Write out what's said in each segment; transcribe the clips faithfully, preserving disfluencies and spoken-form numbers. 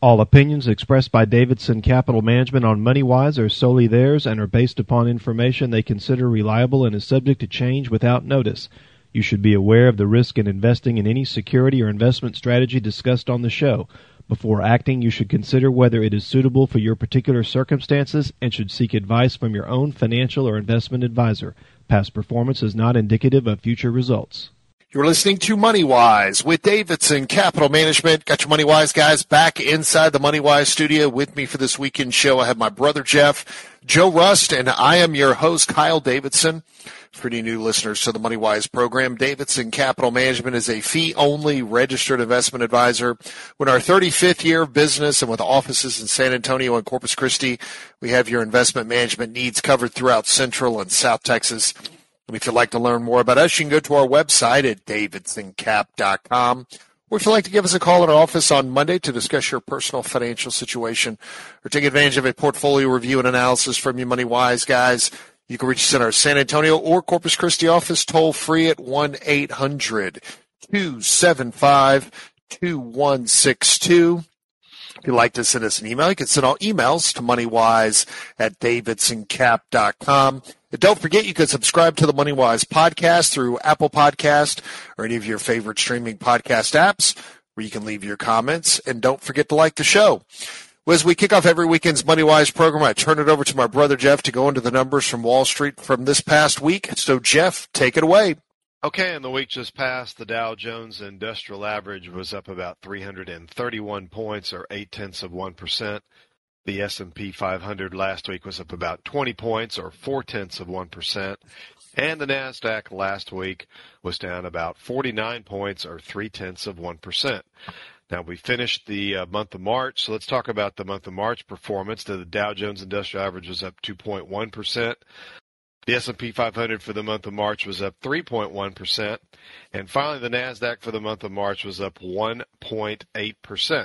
All opinions expressed by Davidson Capital Management on MoneyWise are solely theirs and are based upon information they consider reliable and is subject to change without notice. You should be aware of the risk in investing in any security or investment strategy discussed on the show. Before acting, you should consider whether it is suitable for your particular circumstances and should seek advice from your own financial or investment advisor. Past performance is not indicative of future results. You're listening to MoneyWise with Davidson Capital Management. Got your MoneyWise guys back inside the MoneyWise studio with me for this weekend show. I have my brother Jeff, Joe Rust, and I am your host, Kyle Davidson. For any new listeners to the MoneyWise program, Davidson Capital Management is a fee-only registered investment advisor. We're in our thirty-fifth year of business, and with offices in San Antonio and Corpus Christi, we have your investment management needs covered throughout Central and South Texas. And if you'd like to learn more about us, you can go to our website at davidson cap dot com. Or if you'd like to give us a call at our office on Monday to discuss your personal financial situation or take advantage of a portfolio review and analysis from your MoneyWise guys, you can reach us in our San Antonio or Corpus Christi office toll free at one eight hundred two seven five two one six two. If you'd like to send us an email, you can send all emails to moneywise at davidson cap dot com. And don't forget, you can subscribe to the MoneyWise podcast through Apple Podcast or any of your favorite streaming podcast apps where you can leave your comments. And don't forget to like the show. Well, as we kick off every weekend's MoneyWise program, I turn it over to my brother Jeff to go into the numbers from Wall Street from this past week. So, Jeff, take it away. Okay, in the week just passed, the Dow Jones Industrial Average was up about three hundred thirty-one points, or eight tenths of one percent. The S and P five hundred last week was up about twenty points, or four tenths of one percent. And the NASDAQ last week was down about forty-nine points, or three tenths of one percent. Now, we finished the uh, month of March, so let's talk about the month of March performance. The Dow Jones Industrial Average was up two point one percent. The S and P five hundred for the month of March was up three point one percent. And finally, the NASDAQ for the month of March was up one point eight percent.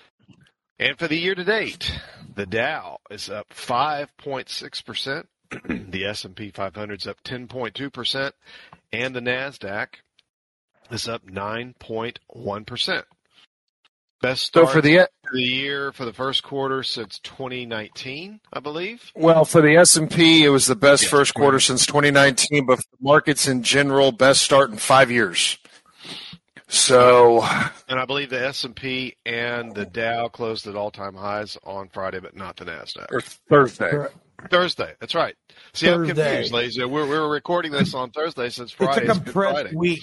And for the year-to-date, the Dow is up five point six percent. The S and P five hundred is up ten point two percent. And the NASDAQ is up nine point one percent. Best start so for the, for the year for the first quarter since twenty nineteen, I believe. Well, for the S and P, it was the best yeah, first quarter since twenty nineteen, but for the markets in general, best start in five years. So, and I believe the S and P and the Dow closed at all-time highs on Friday, but not the NASDAQ. Or Thursday. Thursday, that's right. See, Thursday. I'm confused, ladies. We're, we were recording this on Thursday since Friday. It took a prep Friday. week.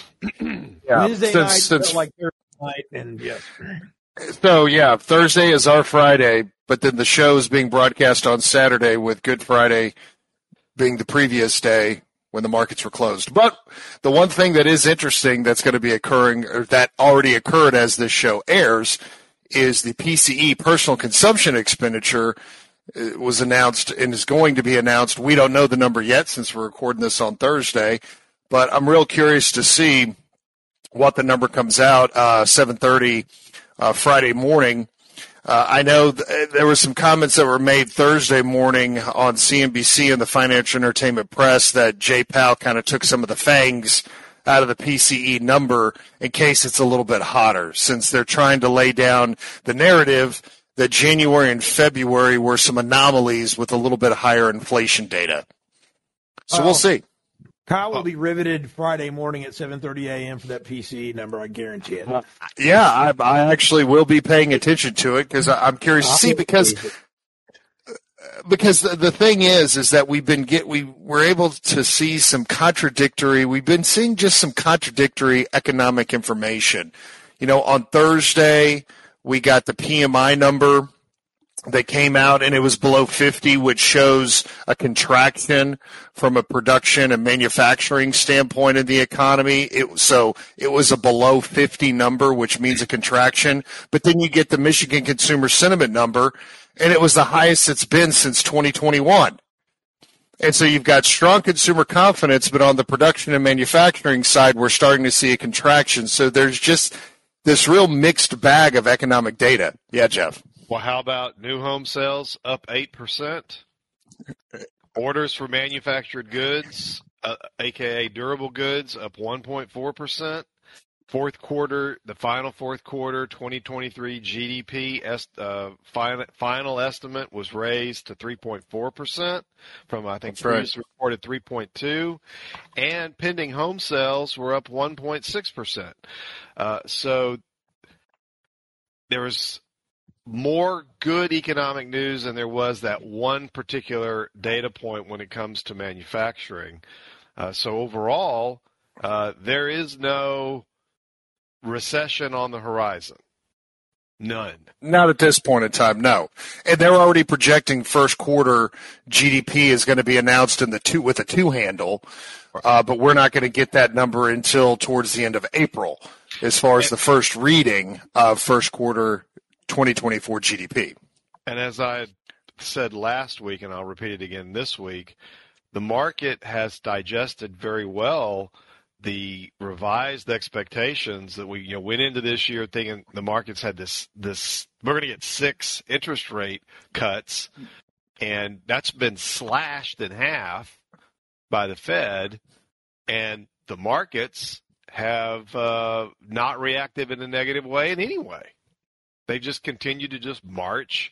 yeah, Wednesday since, night since, felt like Thursday night, and yes. So, yeah, Thursday is our Friday, but then the show is being broadcast on Saturday with Good Friday being the previous day when the markets were closed. But the one thing that is interesting that's going to be occurring, or that already occurred as this show airs, is the P C E, personal consumption expenditure, was announced and is going to be announced. We don't know the number yet since we're recording this on Thursday, but I'm real curious to see what the number comes out uh, seven thirty uh, Friday morning. Uh, I know th- there were some comments that were made Thursday morning on C N B C and the Financial Entertainment Press that Jay Powell kind of took some of the fangs out of the P C E number in case it's a little bit hotter, since they're trying to lay down the narrative that January and February were some anomalies with a little bit higher inflation data. So uh, we'll see. Kyle will be riveted Friday morning at seven thirty a.m. for that P C E number, I guarantee it. Uh, yeah, I, I actually will be paying attention to it because I'm curious to see, because because the, the thing is is that we've been get we we're able to see some contradictory we've been seeing just some contradictory economic information. You know, on Thursday we got the P M I number that came out, and it was below fifty, which shows a contraction from a production and manufacturing standpoint in the economy. It, so it was a below fifty number, which means a contraction. But then you get the Michigan Consumer Sentiment number, and it was the highest it's been since twenty twenty-one. And so you've got strong consumer confidence, but on the production and manufacturing side, we're starting to see a contraction. So there's just this real mixed bag of economic data. Yeah, Jeff. Well, how about new home sales up eight percent? Orders for manufactured goods, uh, a k a durable goods, up one point four percent. fourth quarter, the final fourth quarter, twenty twenty-three G D P est, uh, final, final estimate was raised to three point four percent from, I think, previously reported three point two, and pending home sales were up one point six percent. Uh, so there was more good economic news than there was that one particular data point when it comes to manufacturing. Uh, so overall, uh, there is no recession on the horizon. None. Not at this point in time, no. And they're already projecting first quarter G D P is going to be announced in the two with a two handle, uh, but we're not going to get that number until towards the end of April, as far as the first reading of first quarter twenty twenty-four G D P. And as I said last week, and I'll repeat it again this week, the market has digested very well the revised expectations that we you know went into this year thinking the markets had this this we're going to get six interest rate cuts, and that's been slashed in half by the Fed, and the markets have uh, not reacted in a negative way in any way. They just continue to just march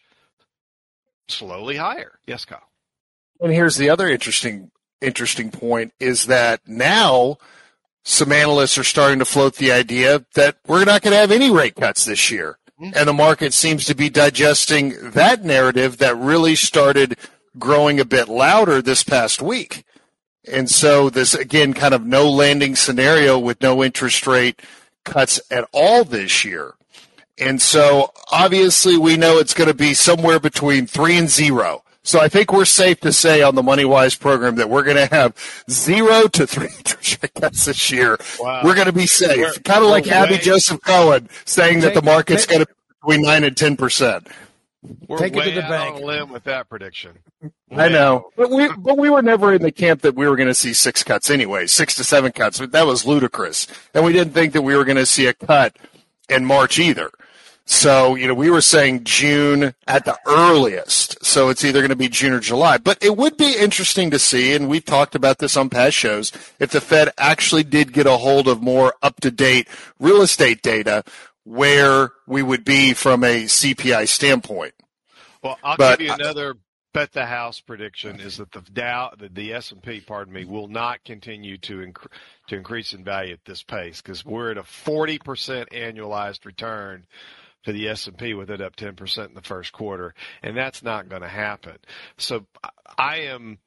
slowly higher. Yes, Kyle. And here's the other interesting interesting point is that now some analysts are starting to float the idea that we're not going to have any rate cuts this year. Mm-hmm. And the market seems to be digesting that narrative that really started growing a bit louder this past week. And so this, again, kind of no landing scenario with no interest rate cuts at all this year. And so obviously we know it's going to be somewhere between three and zero. So I think we're safe to say on the MoneyWise program that we're going to have zero to three interest rate cuts this year. Wow. We're going to be safe. We're, kind of like Abby Joseph Cohen saying take, that the market's going to be between nine and ten percent. We're take way it to the out bank. on a limb with that prediction. I know, but we but we were never in the camp that we were going to see six cuts anyway, six to seven cuts. That was ludicrous, and we didn't think that we were going to see a cut in March either. So, you know, we were saying June at the earliest. So it's either going to be June or July. But it would be interesting to see, and we've talked about this on past shows, if the Fed actually did get a hold of more up-to-date real estate data, where we would be from a C P I standpoint. Well, I'll but, give you another bet the house prediction is that the Dow, the, the S and P, pardon me, will not continue to inc- to increase in value at this pace because we're at a forty percent annualized return for the S and P with it up ten percent in the first quarter, and that's not going to happen. So I am,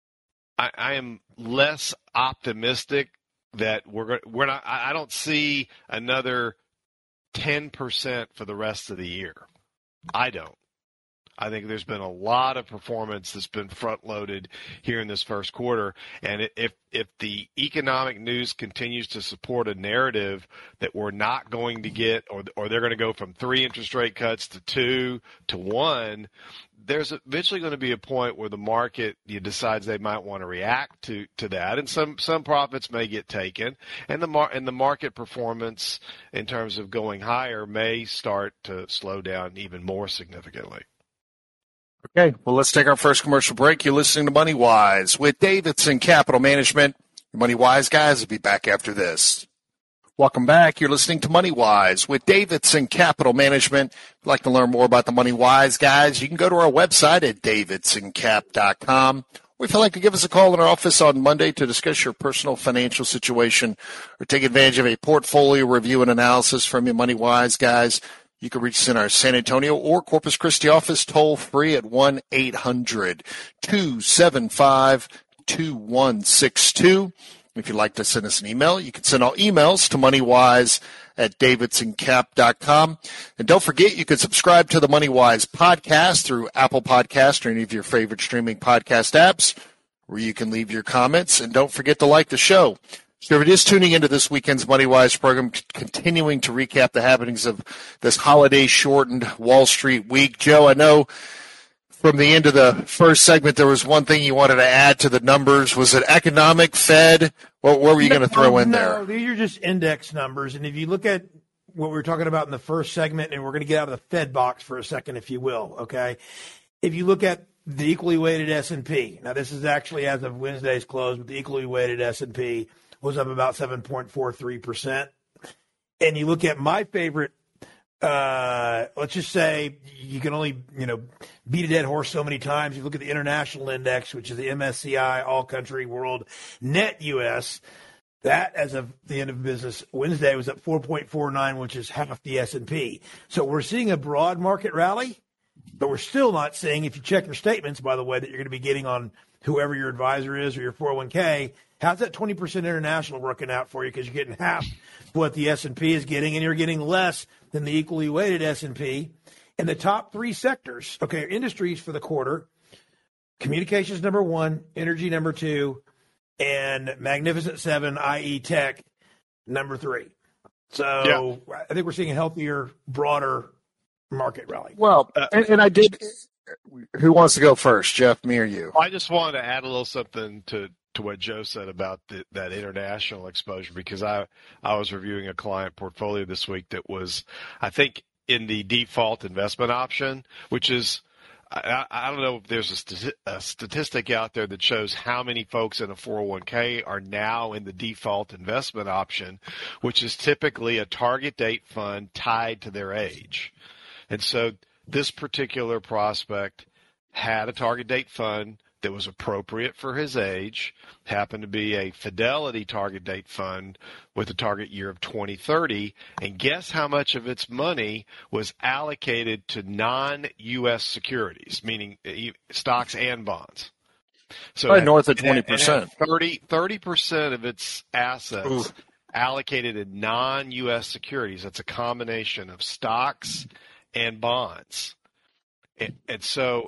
I, I am less optimistic that we're going. We're not. I don't see another ten percent for the rest of the year. I don't. I think there's been a lot of performance that's been front-loaded here in this first quarter, and if if the economic news continues to support a narrative that we're not going to get, or or they're going to go from three interest rate cuts to two to one, there's eventually going to be a point where the market you decides they might want to react to, to that, and some some profits may get taken, and the mar- and the market performance in terms of going higher may start to slow down even more significantly. Okay, well, let's take our first commercial break. You're listening to MoneyWise with Davidson Capital Management. The MoneyWise guys will be back after this. Welcome back. You're listening to MoneyWise with Davidson Capital Management. If you'd like to learn more about the MoneyWise guys, you can go to our website at davidson cap dot com. Or if you'd like to give us a call in our office on Monday to discuss your personal financial situation or take advantage of a portfolio review and analysis from your MoneyWise guys, you can reach us in our San Antonio or Corpus Christi office toll free at one eight hundred two seven five two one six two. If you'd like to send us an email, you can send all emails to moneywise at davidson cap dot com. And don't forget, you can subscribe to the MoneyWise podcast through Apple Podcast or any of your favorite streaming podcast apps where you can leave your comments. And don't forget to like the show. So if it is tuning into this weekend's MoneyWise program, continuing to recap the happenings of this holiday-shortened Wall Street week. Joe, I know from the end of the first segment there was one thing you wanted to add to the numbers. Was it economic, Fed? What, what were you no, going to throw in no, there? These are just index numbers. And if you look at what we were talking about in the first segment, and we're going to get out of the Fed box for a second, if you will, okay? If you look at the equally weighted S and P, now this is actually as of Wednesday's close, but the equally weighted S and P was up about seven point four three percent. and you look at my favorite, uh, let's just say you can only, you know, beat a dead horse so many times. You look at the international index, which is the M S C I All Country World Net U S. That, as of the end of business Wednesday, was at four point four nine, which is half the S and P. So we're seeing a broad market rally, but we're still not seeing, if you check your statements, by the way, that you're going to be getting on whoever your advisor is or your four oh one k, how's that twenty percent international working out for you? Because you're getting half what the S and P is getting, and you're getting less than the equally weighted S and P. And the top three sectors, okay, industries for the quarter, communications number one, energy number two, and Magnificent Seven, that is tech, number three. So yeah. I think we're seeing a healthier, broader market rally. Well, uh, and, and I did. Who wants to go first, Jeff, me or you? I just wanted to add a little something to, to what Joe said about the, that international exposure, because I, I was reviewing a client portfolio this week that was, I think, in the default investment option, which is, I, I don't know if there's a, stati- a statistic out there that shows how many folks in a four oh one k are now in the default investment option, which is typically a target date fund tied to their age. And so this particular prospect had a target date fund that was appropriate for his age, happened to be a Fidelity target date fund with a target year of twenty thirty, and guess how much of its money was allocated to non-U S securities, meaning stocks and bonds. So Probably north of twenty percent. thirty percent of its assets Ooh. allocated in non-U S securities. That's a combination of stocks and bonds. And, and so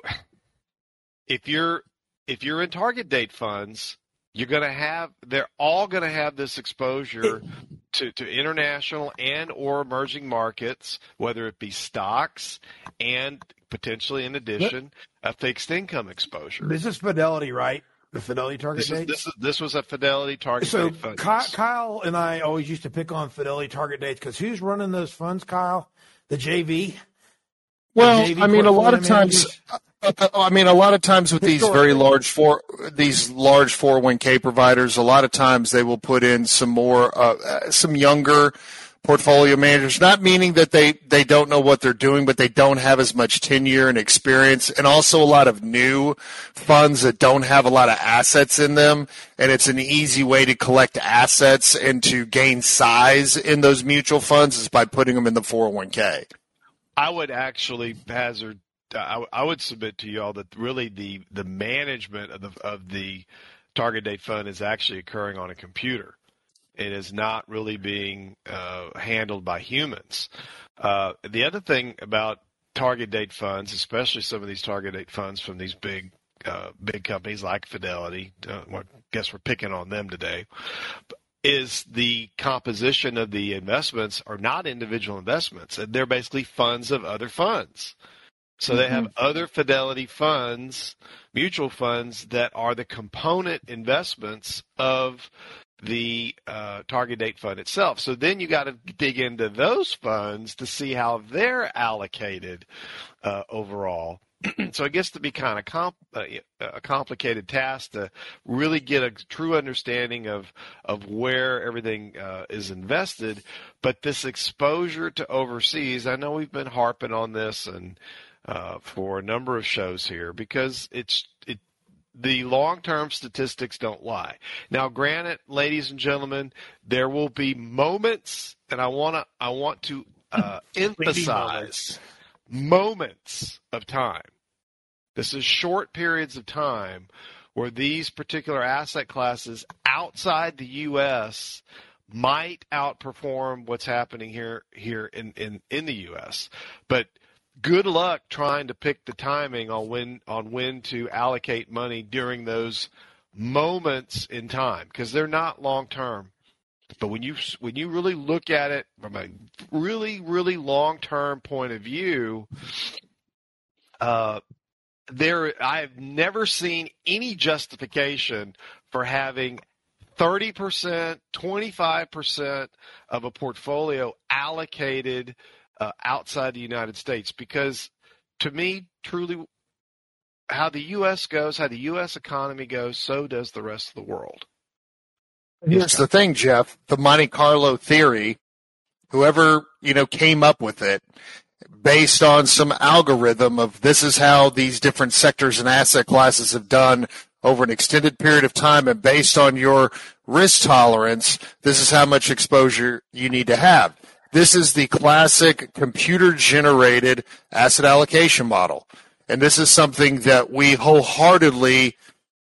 if you're if you're in target date funds, you're going to have they're all going to have this exposure to, to international and or emerging markets, whether it be stocks and potentially in addition a fixed income exposure. This is Fidelity, right? The Fidelity target this dates? Is, this, is, this was a Fidelity target so date fund. Kyle, Kyle and I always used to pick on Fidelity target dates because who's running those funds, Kyle? The J V? Well, I mean, a lot of times, uh, I mean, a lot of times with these very large four, these large four oh one k providers, a lot of times they will put in some more, uh, some younger portfolio managers, not meaning that they, they don't know what they're doing, but they don't have as much tenure and experience, and also a lot of new funds that don't have a lot of assets in them, and it's an easy way to collect assets and to gain size in those mutual funds is by putting them in the four oh one k. I would actually hazard, I, I would submit to you all that really the, the management of the of the target date fund is actually occurring on a computer. It is not really being uh, handled by humans. Uh, the other thing about target date funds, especially some of these target date funds from these big uh, big companies like Fidelity, uh, well, I guess we're picking on them today, is the composition of the investments are not individual investments. They're basically funds of other funds. So mm-hmm. they have other Fidelity funds, mutual funds, that are the component investments of the uh, target date fund itself. So then you got to dig into those funds to see how they're allocated uh, overall. So it gets to be kind of comp- uh, a complicated task to really get a true understanding of of where everything uh, is invested. But this exposure to overseas, I know we've been harping on this and uh, for a number of shows here because it's it. The long-term statistics don't lie. Now, granted, ladies and gentlemen, there will be moments, and I want to I want to uh, emphasize moments of time. This is short periods of time where these particular asset classes outside the U S might outperform what's happening here here in, in, in the U S. But good luck trying to pick the timing on when on when to allocate money during those moments in time, because they're not long term. But when you when you really look at it from a really really long term point of view, uh, there I've never seen any justification for having thirty percent, twenty-five percent of a portfolio allocated Uh, outside the United States, because to me, truly, how the U S goes, how the U S economy goes, so does the rest of the world. Here's the thing, Jeff, the Monte Carlo theory whoever, you know, came up with it based on some algorithm of this is how these different sectors and asset classes have done over an extended period of time, and based on your risk tolerance, this is how much exposure you need to have. This is the classic computer-generated asset allocation model, and this is something that we wholeheartedly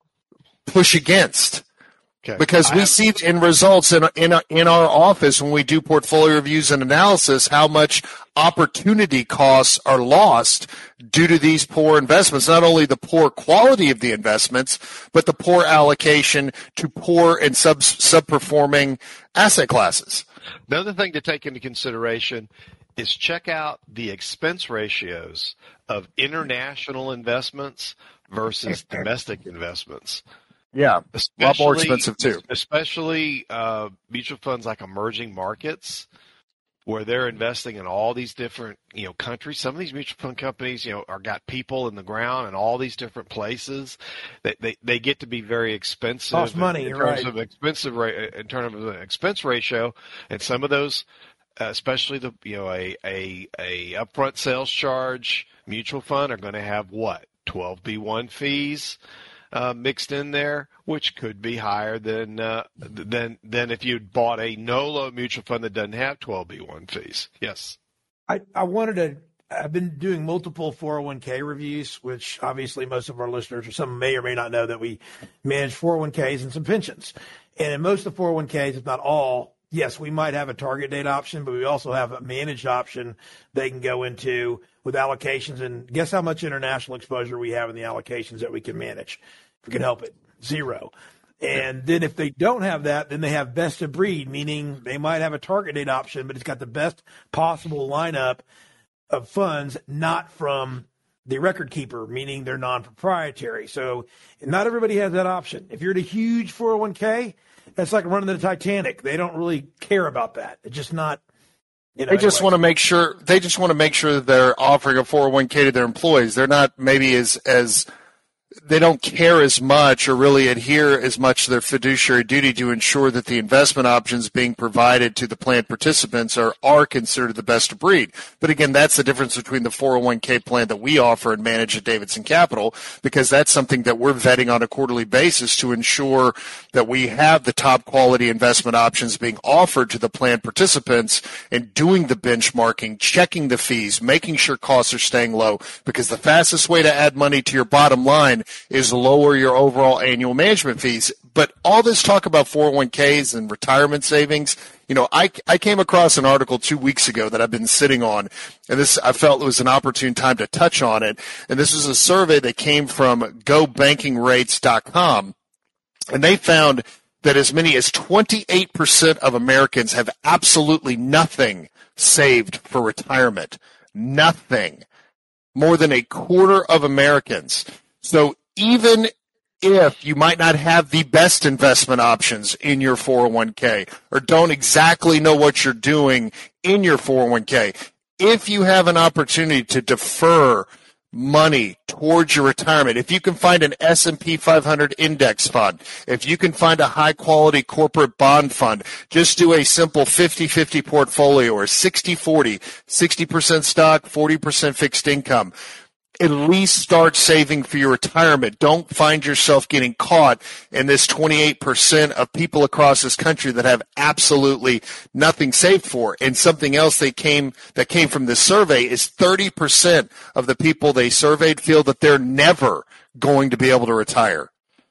push against. Okay. Because we see in results in, in in our office when we do portfolio reviews and analysis how much opportunity costs are lost due to these poor investments. Not only the poor quality of the investments, but the poor allocation to poor and sub subperforming asset classes. The other thing to take into consideration is check out the expense ratios of international investments versus domestic investments. Yeah, a lot more expensive too. Especially uh, mutual funds like emerging markets, where they're investing in all these different, you know, countries. Some of these mutual fund companies, you know, are got people in the ground in all these different places. They they, they get to be very expensive. Cost money, in, in you're terms right. of expensive in terms of the expense ratio, and some of those, uh, especially the you know a a a upfront sales charge mutual fund are going to have what twelve B one fees. Uh, mixed in there, which could be higher than uh, than than if you'd bought a N O L O mutual fund that doesn't have twelve B one fees. Yes, I, I wanted to. I've been doing multiple four oh one k reviews, which obviously most of our listeners or some may or may not know that we manage four oh one k's and some pensions. And in most of the four oh one k's, if not all, yes, we might have a target date option, but we also have a managed option they can go into with allocations. And guess how much international exposure we have in the allocations that we can manage? If we can help it, zero. And then if they don't have that, then they have best of breed, meaning they might have a target date option, but it's got the best possible lineup of funds, not from the record keeper, meaning they're non-proprietary. So not everybody has that option. If you're at a huge four oh one k, that's like running the Titanic. They don't really care about that. It's just not. You know, they just anyway. want to make sure. They just want to make sure that they're offering a four oh one k to their employees. They're not maybe as as. They don't care as much or really adhere as much to their fiduciary duty to ensure that the investment options being provided to the plan participants are, are considered the best of breed. But again, that's the difference between the four oh one k plan that we offer and manage at Davidson Capital, because that's something that we're vetting on a quarterly basis to ensure that we have the top quality investment options being offered to the plan participants, and doing the benchmarking, checking the fees, making sure costs are staying low, because the fastest way to add money to your bottom line is lower your overall annual management fees. But all this talk about four oh one k's and retirement savings, you know, I, I came across an article two weeks ago that I've been sitting on, and this I felt it was an opportune time to touch on it. And this was a survey that came from go banking rates dot com, and they found that as many as twenty-eight percent of Americans have absolutely nothing saved for retirement. Nothing. More than a quarter of Americans. So even if you might not have the best investment options in your four oh one k or don't exactly know what you're doing in your four oh one k, if you have an opportunity to defer money towards your retirement, if you can find an S and P five hundred index fund, if you can find a high-quality corporate bond fund, just do a simple fifty fifty portfolio or sixty forty, sixty percent stock, forty percent fixed income. At least start saving for your retirement. Don't find yourself getting caught in this twenty-eight percent of people across this country that have absolutely nothing saved for. And something else they came that came from this survey is thirty percent of the people they surveyed feel that they're never going to be able to retire.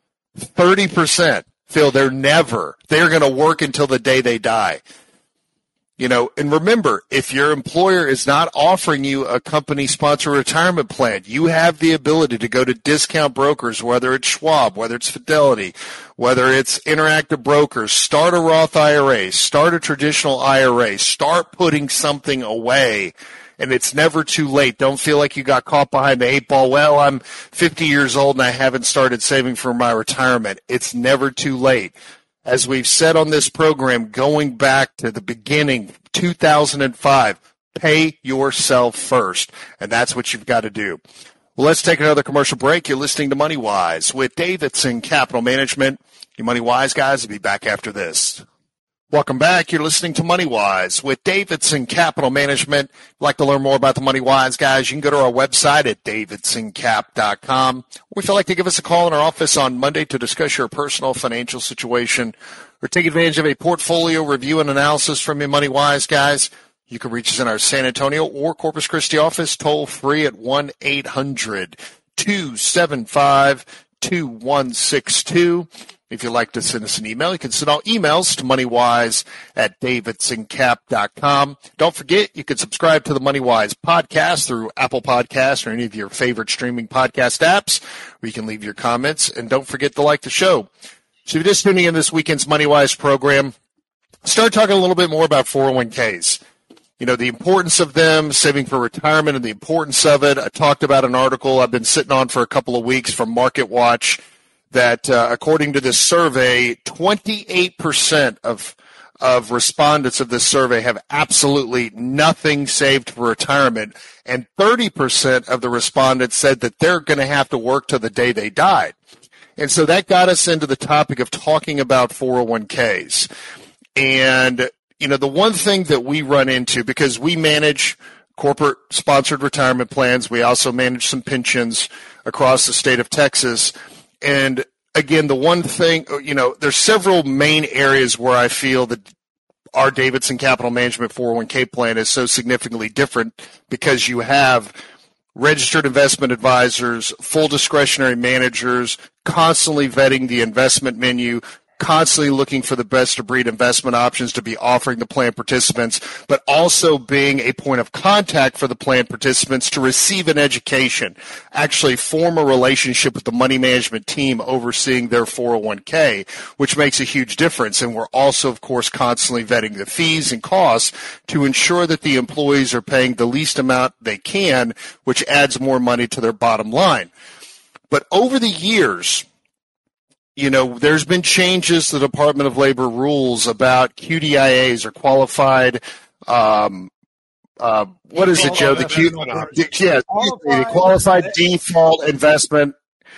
thirty percent feel they're never. They're going to work until the day they die. You know, and remember, if your employer is not offering you a company-sponsored retirement plan, you have the ability to go to discount brokers, whether it's Schwab, whether it's Fidelity, whether it's Interactive Brokers, start a Roth I R A, start a traditional I R A, start putting something away, and it's never too late. Don't feel like you got caught behind the eight ball. Well, I'm fifty years old and I haven't started saving for my retirement. It's never too late. As we've said on this program, going back to the beginning, two thousand five, pay yourself first, and that's what you've got to do. Well, let's take another commercial break. You're listening to Money Wise with Davidson Capital Management. Your Money Wise guys will be back after this. Welcome back. You're listening to MoneyWise with Davidson Capital Management. If you'd like to learn more about the MoneyWise guys, you can go to our website at davidson cap dot com. Or if you'd like to give us a call in our office on Monday to discuss your personal financial situation or take advantage of a portfolio review and analysis from your MoneyWise guys, you can reach us in our San Antonio or Corpus Christi office toll free at one eight hundred two seven five two one six two. If you'd like to send us an email, you can send all emails to moneywise at davidson cap dot com. Don't forget, you can subscribe to the MoneyWise podcast through Apple Podcasts or any of your favorite streaming podcast apps, where you can leave your comments. And don't forget to like the show. So if you're just tuning in this weekend's MoneyWise program, start talking a little bit more about four oh one k's. You know, the importance of them, saving for retirement, and the importance of it. I talked about an article I've been sitting on for a couple of weeks from MarketWatch that, uh, according to this survey, twenty-eight percent of of respondents of this survey have absolutely nothing saved for retirement, and thirty percent of the respondents said that they're going to have to work till the day they died. And so that got us into the topic of talking about four oh one k's. And you know, the one thing that we run into, because we manage corporate sponsored retirement plans, we also manage some pensions across the state of Texas. And again, the one thing, you know, there's several main areas where I feel that our Davidson Capital Management four oh one k plan is so significantly different, because you have registered investment advisors, full discretionary managers, constantly vetting the investment menu, constantly looking for the best of breed investment options to be offering the plan participants, but also being a point of contact for the plan participants to receive an education, actually form a relationship with the money management team overseeing their four oh one k, which makes a huge difference. And we're also, of course, constantly vetting the fees and costs to ensure that the employees are paying the least amount they can, which adds more money to their bottom line. But over the years, you know, there's been changes to the Department of Labor rules about Q D I As, or qualified, um, uh, what is it, Joe? The Q, yeah, the qualified default investment,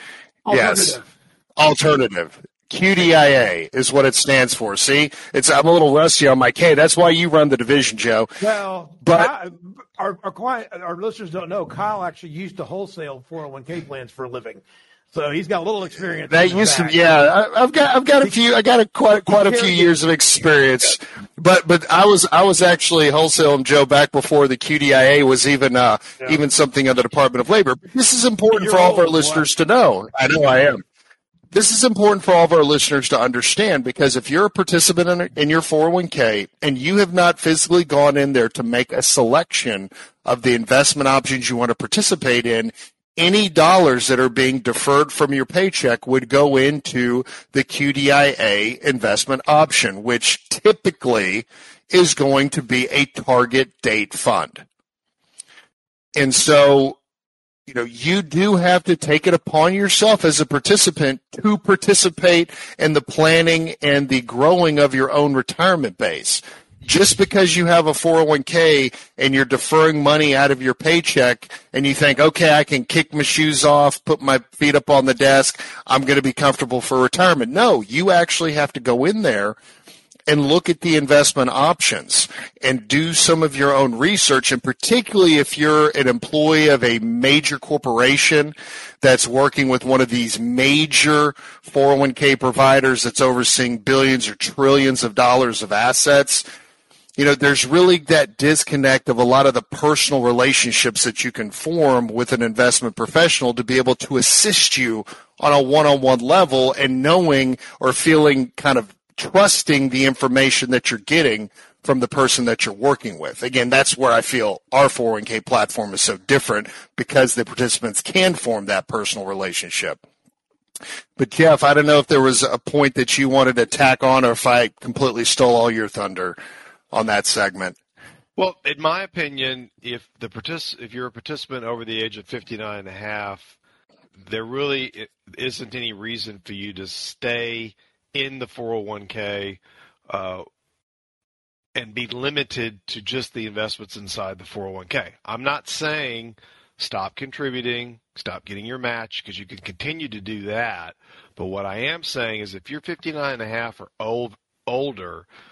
yes, alternative. Q D I A is what it stands for. See, it's I'm a little rusty on my K. That's why you run the division, Joe. Well, but I, our our, client, our listeners don't know, Kyle actually used to wholesale four oh one k plans for a living. So he's got a little experience. That used to, yeah. I, I've got, I've got a few, I got a quite, quite a few years of experience. But, but I was, I was actually wholesaling, Joe, back before the Q D I A was even, uh, yeah. even something on the Department of Labor. But this is important You're for all of our listeners to know. I know I am. This is important for all of our listeners to understand, because if you're a participant in, in your four oh one k and you have not physically gone in there to make a selection of the investment options you want to participate in, any dollars that are being deferred from your paycheck would go into the Q D I A investment option, which typically is going to be a target date fund. And so, you know, you do have to take it upon yourself as a participant to participate in the planning and the growing of your own retirement base. Just because you have a four oh one k and you're deferring money out of your paycheck and you think, okay, I can kick my shoes off, put my feet up on the desk, I'm going to be comfortable for retirement. No, you actually have to go in there and look at the investment options and do some of your own research. And particularly if you're an employee of a major corporation that's working with one of these major four oh one k providers that's overseeing billions or trillions of dollars of assets, you know, there's really that disconnect of a lot of the personal relationships that you can form with an investment professional to be able to assist you on a one-on-one level, and knowing or feeling kind of trusting the information that you're getting from the person that you're working with. Again, that's where I feel our four oh one k platform is so different, because the participants can form that personal relationship. But Jeff, I don't know if there was a point that you wanted to tack on, or if I completely stole all your thunder on that segment. Well, in my opinion, if the partic- if you're a participant over the age of fifty-nine and a half, there really isn't any reason for you to stay in the four oh one k uh, and be limited to just the investments inside the four oh one k. I'm not saying stop contributing, stop getting your match, because you can continue to do that. But what I am saying is, if you're fifty-nine and a half or old, older,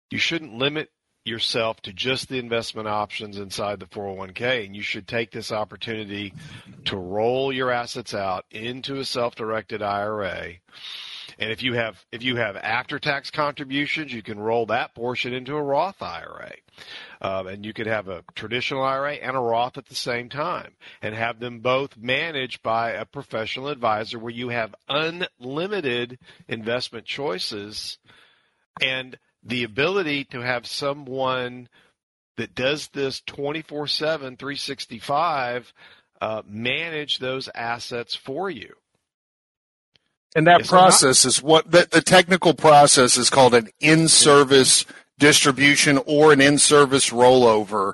you shouldn't limit yourself to just the investment options inside the four oh one k, and you should take this opportunity to roll your assets out into a self-directed I R A. And if you have if you have after-tax contributions, you can roll that portion into a Roth I R A. Um, and you could have a traditional I R A and a Roth at the same time and have them both managed by a professional advisor where you have unlimited investment choices and the ability to have someone that does this twenty-four seven, three sixty-five uh, manage those assets for you. And that Yes, process is what the, the technical process is called an in-service distribution or an in-service rollover.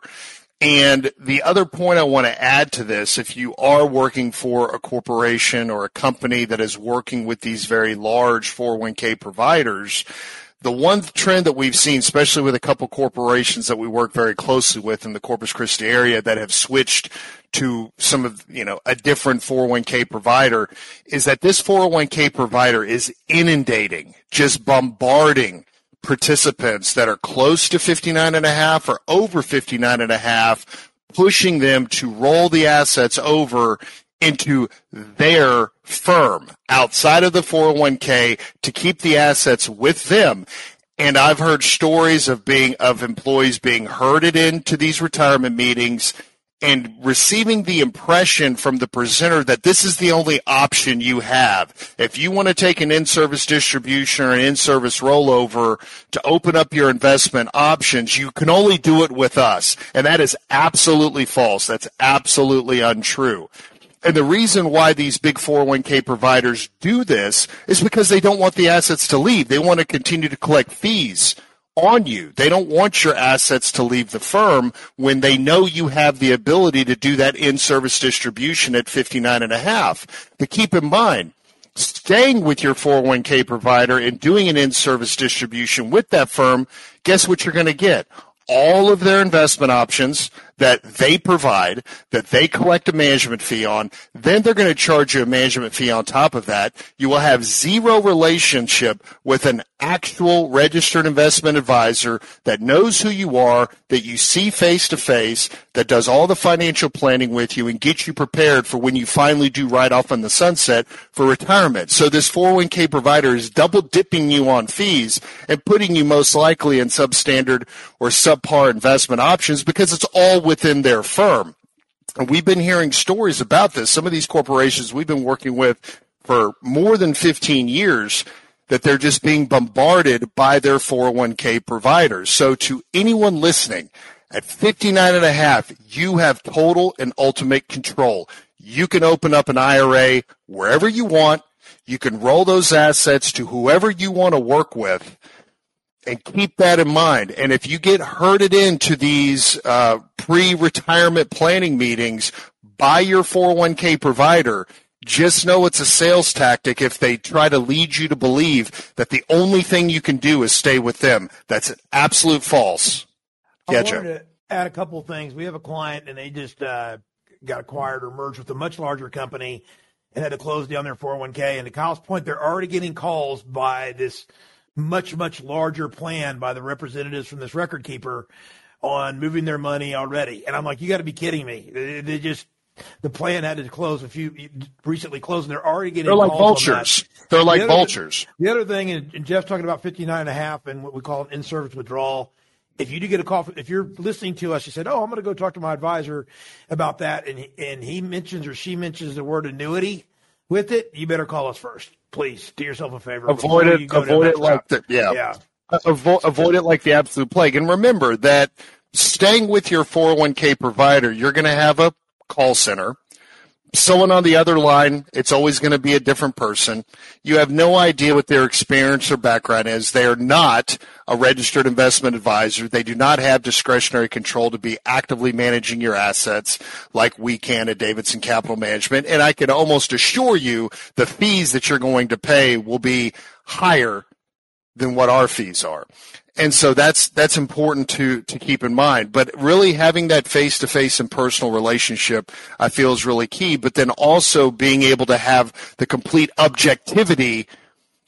And the other point I want to add to this, if you are working for a corporation or a company that is working with these very large four oh one k providers, the one trend that we've seen, especially with a couple corporations that we work very closely with in the Corpus Christi area that have switched to some of, you know, a different four oh one k provider, is that this four oh one k provider is inundating, just bombarding participants that are close to fifty-nine and a half or over fifty-nine and a half, pushing them to roll the assets over into their firm outside of the four oh one k to keep the assets with them. And I've heard stories of being of employees being herded into these retirement meetings and receiving the impression from the presenter that this is the only option you have. If you want to take an in-service distribution or an in-service rollover to open up your investment options, you can only do it with us. And that is absolutely false. That's absolutely untrue. And the reason why these big four oh one k providers do this is because they don't want the assets to leave. They want to continue to collect fees on you. They don't want your assets to leave the firm when they know you have the ability to do that in-service distribution at fifty-nine and a half. But keep in mind, staying with your four oh one k provider and doing an in-service distribution with that firm, guess what you're going to get? All of their investment options that they provide, that they collect a management fee on, then they're going to charge you a management fee on top of that. You will have zero relationship with an actual registered investment advisor that knows who you are, that you see face to face, that does all the financial planning with you and gets you prepared for when you finally do ride off on the sunset for retirement. So this four oh one k provider is double dipping you on fees and putting you most likely in substandard or subpar investment options because it's all within their firm. And we've been hearing stories about this. Some of these corporations we've been working with for more than fifteen years, that they're just being bombarded by their four oh one k providers. So to anyone listening, at fifty-nine and a half, you have total and ultimate control. You can open up an I R A wherever you want. You can roll those assets to whoever you want to work with. And keep that in mind. And if you get herded into these uh, pre-retirement planning meetings by your four oh one k provider, just know it's a sales tactic if they try to lead you to believe that the only thing you can do is stay with them. That's an absolute false. I Yeah, wanted Joe. to add a couple of things. We have a client, and they just uh, got acquired or merged with a much larger company and had to close down their four oh one k. And to Kyle's point, they're already getting calls by this much, much larger plan by the representatives from this record keeper on moving their money already. And I'm like, you got to be kidding me. They, they just, the plan had to close a few, recently closed, and they're already getting They're like calls on vultures. that. They're like The other- vultures. The other thing, and Jeff's talking about fifty-nine and a half and what we call an in-service withdrawal. If you do get a call, if you're listening to us, you said, oh, I'm going to go talk to my advisor about that, and he, and he mentions or she mentions the word annuity with it, you better call us first. Please do yourself a favor. Avoid before you it. go down Avoid that it like route. the yeah. Yeah. Avo- avoid it like the absolute plague. And remember that staying with your four oh one k provider, you're going to have a call center. Someone on the other line, it's always going to be a different person. You have no idea what their experience or background is. They are not a registered investment advisor. They do not have discretionary control to be actively managing your assets like we can at Davidson Capital Management. And I can almost assure you the fees that you're going to pay will be higher than what our fees are. And so that's that's important to to keep in mind. But really having that face-to-face and personal relationship, I feel, is really key. But then also being able to have the complete objectivity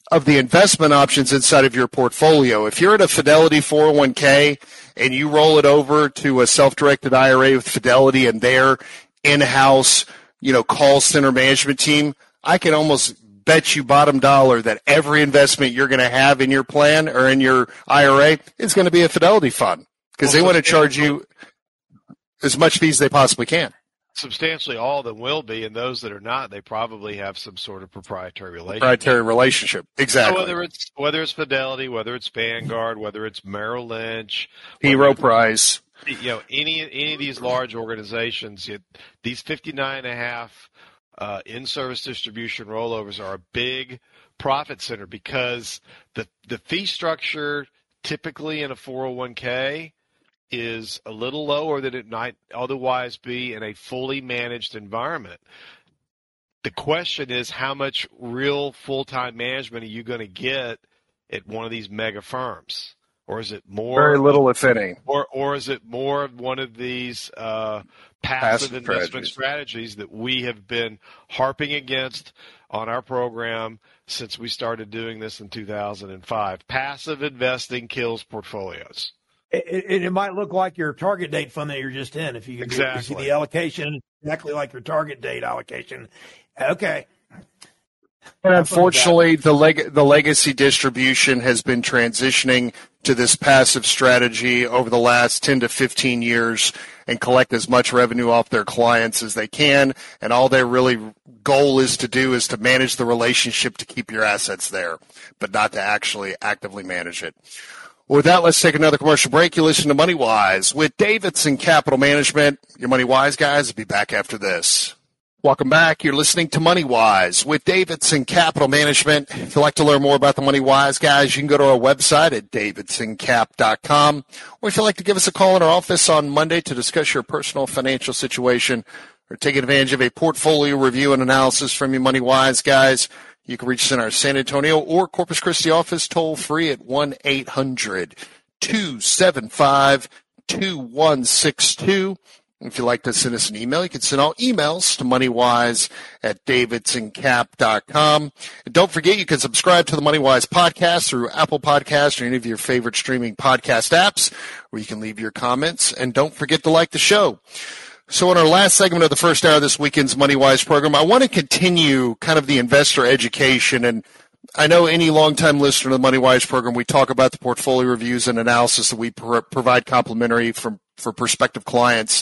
of the investment options inside of your portfolio. If you're at a Fidelity four oh one k and you roll it over to a self-directed I R A with Fidelity and their in-house, you know, call center management team, I can almost bet you bottom dollar that every investment you're going to have in your plan or in your I R A is going to be a Fidelity fund because well, they want to charge you as much fees as they possibly can. Substantially all of them will be, and those that are not, they probably have some sort of proprietary relationship. Proprietary relationship, exactly. So whether it's whether it's Fidelity, whether it's Vanguard, whether it's Merrill Lynch, T. Rowe Price, you know, any any of these large organizations, it, these fifty-nine and a half uh, in-service distribution rollovers are a big profit center because the the fee structure typically in a four oh one k is a little lower than it might otherwise be in a fully managed environment. The question is, how much real full-time management are you going to get at one of these mega firms? Or is it more? Very little, if any. Or, or is it more of one of these uh, passive, passive investment strategies. strategies that we have been harping against on our program since we started doing this in two thousand five? Passive investing kills portfolios. It, it might look like your target date fund that you're just in. If you can exactly. see the allocation, exactly like your target date allocation. Okay. And unfortunately, the leg- the legacy distribution has been transitioning to this passive strategy over the last ten to fifteen years and collect as much revenue off their clients as they can. And all their really goal is to do is to manage the relationship to keep your assets there, but not to actually actively manage it. Well, with that, let's take another commercial break. You listen to Money Wise with Davidson Capital Management. Your Money Wise guys will be back after this. Welcome back. You're listening to Money Wise with Davidson Capital Management. If you'd like to learn more about the Money Wise guys, you can go to our website at davidson cap dot com. Or if you'd like to give us a call in our office on Monday to discuss your personal financial situation or take advantage of a portfolio review and analysis from your Money Wise guys, you can reach us in our San Antonio or Corpus Christi office toll free at one eight hundred two seven five two one six two. If you'd like to send us an email, you can send all emails to moneywise at davidson cap dot com. And don't forget, you can subscribe to the MoneyWise podcast through Apple Podcasts or any of your favorite streaming podcast apps where you can leave your comments. And don't forget to like the show. So in our last segment of the first hour of this weekend's MoneyWise program, I want to continue kind of the investor education. And I know any longtime listener to the MoneyWise program, we talk about the portfolio reviews and analysis that we pro- provide complimentary from, for prospective clients.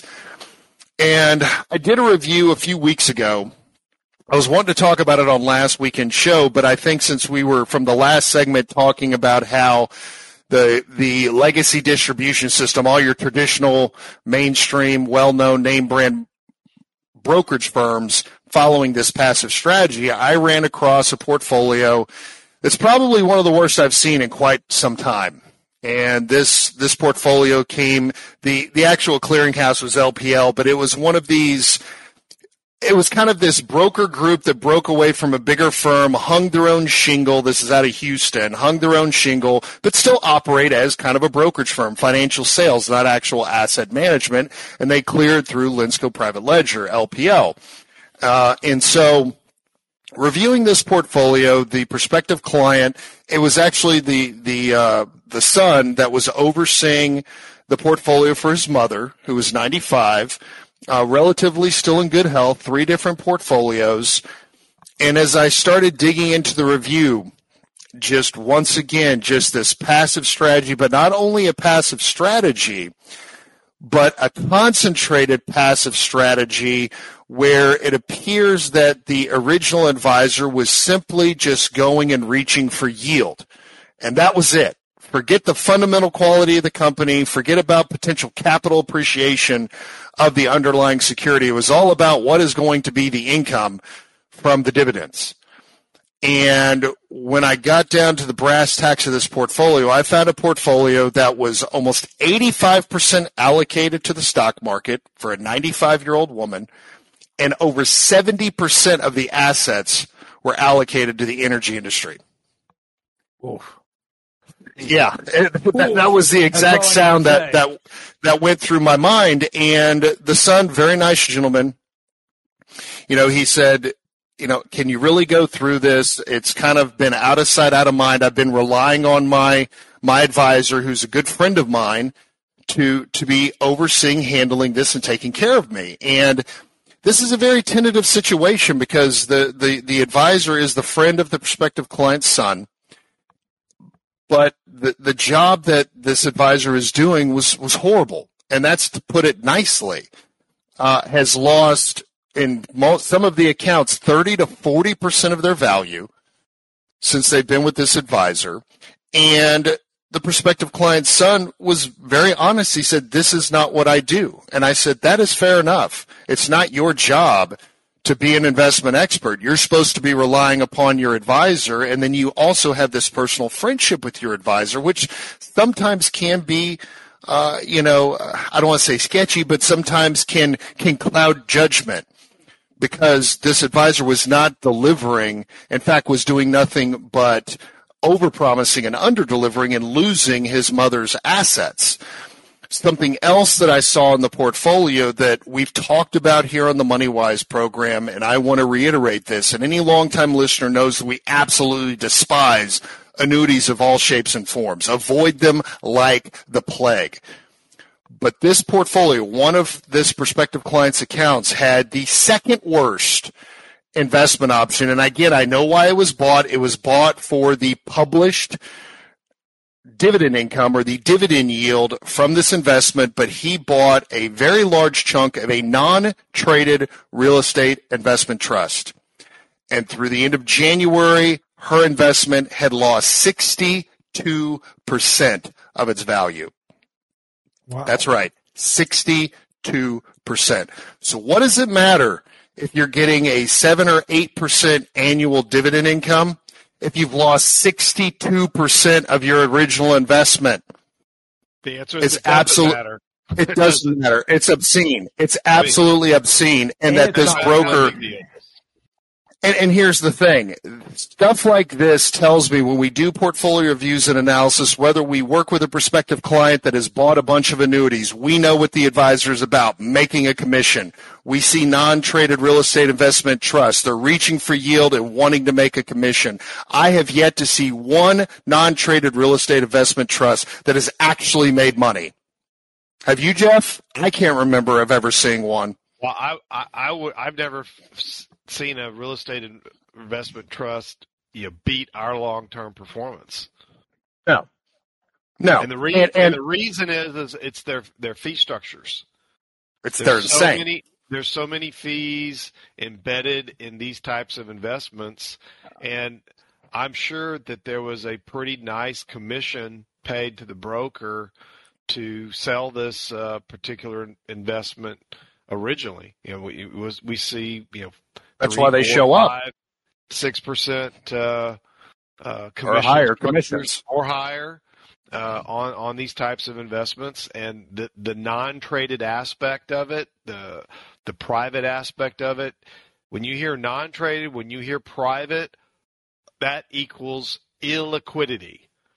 And I did a review a few weeks ago. I was wanting to talk about it on last weekend's show, but I think since we were from the last segment talking about how the the legacy distribution system, all your traditional mainstream, well-known name brand brokerage firms following this passive strategy, I ran across a portfolio that's probably one of the worst I've seen in quite some time. And this this portfolio came, the, the actual clearinghouse was L P L, but it was one of these, it was kind of this broker group that broke away from a bigger firm, hung their own shingle, this is out of Houston, hung their own shingle, but still operate as kind of a brokerage firm, financial sales, not actual asset management, and they cleared through Linsco Private Ledger, L P L. Uh, and so reviewing this portfolio, the prospective client, it was actually the the uh, the son that was overseeing the portfolio for his mother, who was ninety-five, uh, relatively still in good health, three different portfolios. And as I started digging into the review, just once again, just this passive strategy, but not only a passive strategy, but a concentrated passive strategy where it appears that the original advisor was simply just going and reaching for yield. And that was it. Forget the fundamental quality of the company. Forget about potential capital appreciation of the underlying security. It was all about what is going to be the income from the dividends. And when I got down to the brass tacks of this portfolio, I found a portfolio that was almost eighty-five percent allocated to the stock market for a ninety-five-year-old woman, and over seventy percent of the assets were allocated to the energy industry. Oof. Yeah, that, that was the exact sound that, that that went through my mind. And the son, very nice gentleman, you know, he said, you know, can you really go through this? It's kind of been out of sight, out of mind. I've been relying on my my advisor, who's a good friend of mine, to to be overseeing, handling this, and taking care of me. And this is a very tentative situation because the, the, the advisor is the friend of the prospective client's son. But the, the job that this advisor is doing was, was horrible. And that's, to put it nicely, uh, has lost in most, some of the accounts thirty to forty percent of their value since they've been with this advisor. And the prospective client's son was very honest. He said, this is not what I do. And I said, that is fair enough. It's not your job to be an investment expert. You're supposed to be relying upon your advisor, and then you also have this personal friendship with your advisor, which sometimes can be, uh, you know, I don't want to say sketchy, but sometimes can can cloud judgment because this advisor was not delivering, in fact, was doing nothing but overpromising and underdelivering and losing his mother's assets. Something else that I saw in the portfolio that we've talked about here on the MoneyWise program, and I want to reiterate this, and any longtime listener knows that we absolutely despise annuities of all shapes and forms. Avoid them like the plague. But this portfolio, one of this prospective client's accounts, had the second worst investment option. And again, I know why it was bought. It was bought for the published dividend income or the dividend yield from this investment, but he bought a very large chunk of a non-traded real estate investment trust. And through the end of January, her investment had lost sixty-two percent of its value. Wow. That's right, sixty-two percent. So what does it matter if you're getting a seven or eight percent annual dividend income if you've lost sixty-two percent of your original investment? The answer is it doesn't matter. It doesn't matter. It's obscene. It's absolutely obscene. And, and that this broker... And, and here's the thing. Stuff like this tells me when we do portfolio reviews and analysis, whether we work with a prospective client that has bought a bunch of annuities, we know what the advisor is about, making a commission. We see non-traded real estate investment trusts. They're reaching for yield and wanting to make a commission. I have yet to see one non-traded real estate investment trust that has actually made money. Have you, Jeff? I can't remember of ever seeing one. Well, I, I, I would, I've never f- seen a real estate investment trust you know, beat our long-term performance. No, no. And the, re- and, and, and the reason is, is it's their their fee structures. It's they're so insane. Many, there's so many fees embedded in these types of investments, and I'm sure that there was a pretty nice commission paid to the broker to sell this uh, particular investment. Originally, you know, we was we see, you know, that's three, why they four, show five, up six percent uh, uh, or higher commissions or higher uh, on on these types of investments, and the the non-traded aspect of it, the the private aspect of it. When you hear non-traded, when you hear private, that equals illiquidity.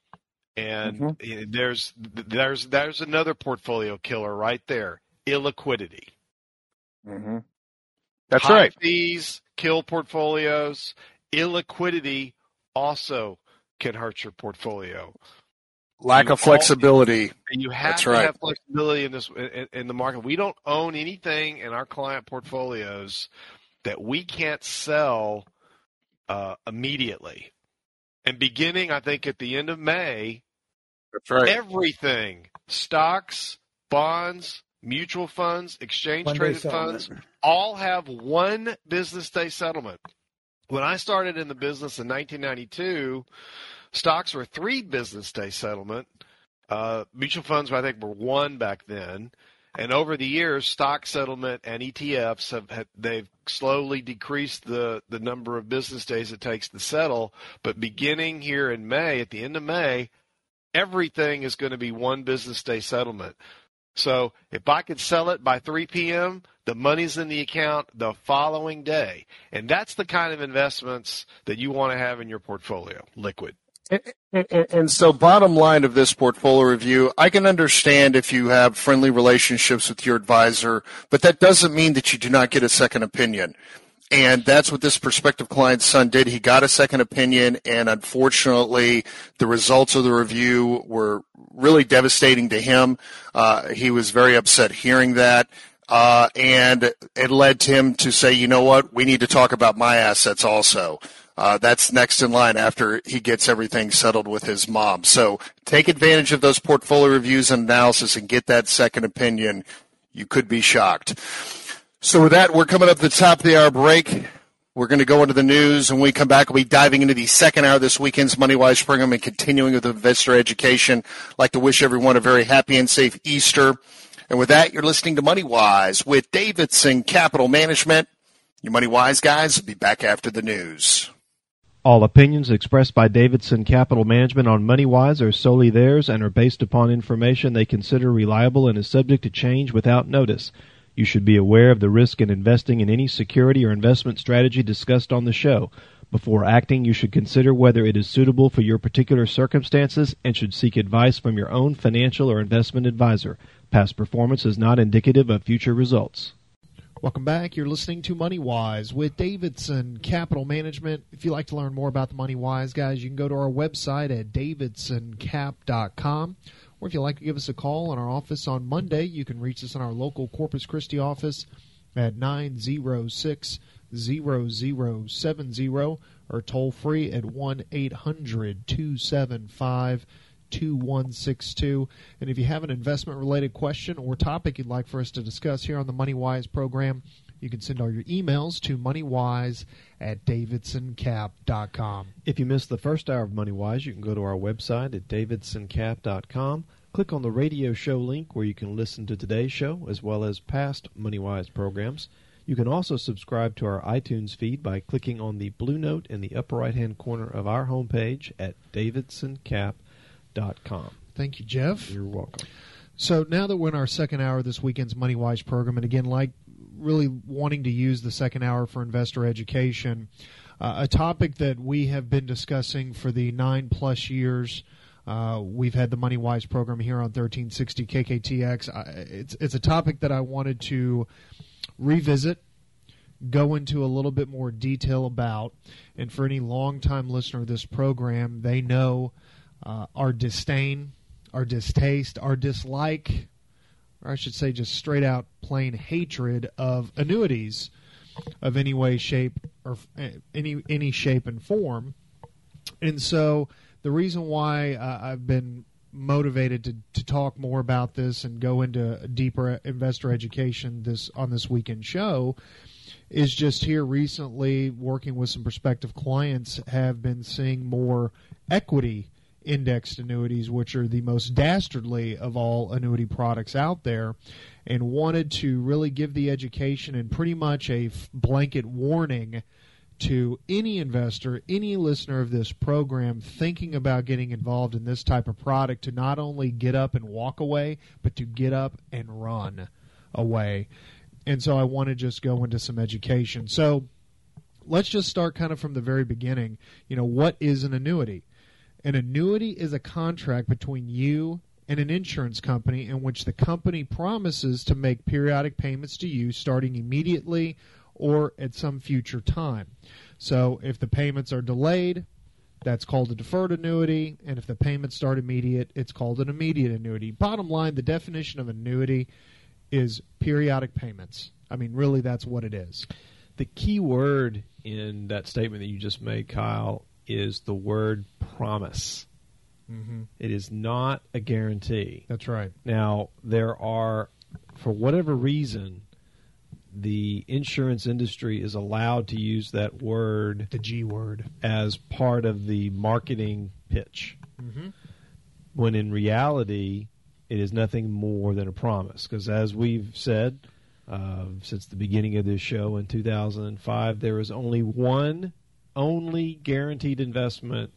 And mm-hmm. there's there's there's another portfolio killer right there, illiquidity. Mm-hmm. That's High right. Fees kill portfolios. Illiquidity also can hurt your portfolio. Lack you of flexibility. All, you have That's to right. have flexibility in this in, in the market. We don't own anything in our client portfolios that we can't sell uh, immediately. And beginning, I think, at the end of May, that's right. Everything, stocks, bonds, mutual funds, exchange-traded funds, all have one business day settlement. When I started in the business in nineteen ninety-two, stocks were three business day settlement. Uh, mutual funds, I think, were one back then. And over the years, stock settlement and E T Fs have, have they've slowly decreased the, the number of business days it takes to settle. But beginning here in May, at the end of May, everything is going to be one business day settlement. So if I could sell it by three p.m., the money's in the account the following day. And that's the kind of investments that you want to have in your portfolio, liquid. And, and, and so bottom line of this portfolio review, I can understand if you have friendly relationships with your advisor, but that doesn't mean that you do not get a second opinion. And that's what this prospective client's son did. He got a second opinion, and unfortunately, the results of the review were really devastating to him. Uh, he was very upset hearing that, uh, and it led to him to say, you know what, we need to talk about my assets also. Uh, that's next in line after he gets everything settled with his mom. So take advantage of those portfolio reviews and analysis and get that second opinion. You could be shocked. So with that, we're coming up to the top of the hour break. We're going to go into the news, and when we come back, we'll be diving into the second hour of this weekend's MoneyWise program and continuing with investor education. I'd like to wish everyone a very happy and safe Easter. And with that, you're listening to MoneyWise with Davidson Capital Management. Your MoneyWise guys will be back after the news. All opinions expressed by Davidson Capital Management on MoneyWise are solely theirs and are based upon information they consider reliable and is subject to change without notice. You should be aware of the risk in investing in any security or investment strategy discussed on the show. Before acting, you should consider whether it is suitable for your particular circumstances and should seek advice from your own financial or investment advisor. Past performance is not indicative of future results. Welcome back. You're listening to MoneyWise with Davidson Capital Management. If you'd like to learn more about the MoneyWise guys, you can go to our website at davidson cap dot com. Or if you'd like to give us a call in our office on Monday, you can reach us in our local Corpus Christi office at nine oh six, zero zero seven zero or toll free at one eight hundred, two seven five, two one six two. And if you have an investment-related question or topic you'd like for us to discuss here on the MoneyWise program, you can send all your emails to moneywise at davidson cap dot com. If you missed the first hour of MoneyWise, you can go to our website at davidson cap dot com. Click on the radio show link where you can listen to today's show as well as past MoneyWise programs. You can also subscribe to our iTunes feed by clicking on the blue note in the upper right-hand corner of our homepage at davidson cap dot com. Thank you, Jeff. You're welcome. So now that we're in our second hour of this weekend's MoneyWise program, and again, like really wanting to use the second hour for investor education, uh, a topic that we have been discussing for the nine-plus years. Uh, we've had the MoneyWise program here on thirteen sixty K K T X. I, it's, it's a topic that I wanted to revisit, go into a little bit more detail about, and for any long-time listener of this program, they know uh, our disdain, our distaste, our dislike, or I should say just straight out plain hatred of annuities of any way, shape, or any any shape and form. And so the reason why uh, I've been motivated to, to talk more about this and go into a deeper investor education this on this weekend show is just here recently working with some prospective clients have been seeing more equity indexed annuities, which are the most dastardly of all annuity products out there, and wanted to really give the education and pretty much a blanket warning to any investor, any listener of this program thinking about getting involved in this type of product to not only get up and walk away, but to get up and run away. And so I want to just go into some education. So let's just start kind of from the very beginning. You know, what is an annuity? An annuity is a contract between you and an insurance company in which the company promises to make periodic payments to you starting immediately or at some future time. So if the payments are delayed, that's called a deferred annuity, and if the payments start immediate, it's called an immediate annuity. Bottom line, the definition of annuity is periodic payments. I mean, really, that's what it is. The key word in that statement that you just made, Kyle, is the word promise. Mm-hmm. It is not a guarantee. That's right. Now, there are, for whatever reason, the insurance industry is allowed to use that word, the G word, as part of the marketing pitch. Mm-hmm. When in reality, it is nothing more than a promise. Because as we've said uh, since the beginning of this show in two thousand five, there is only one, only guaranteed investment,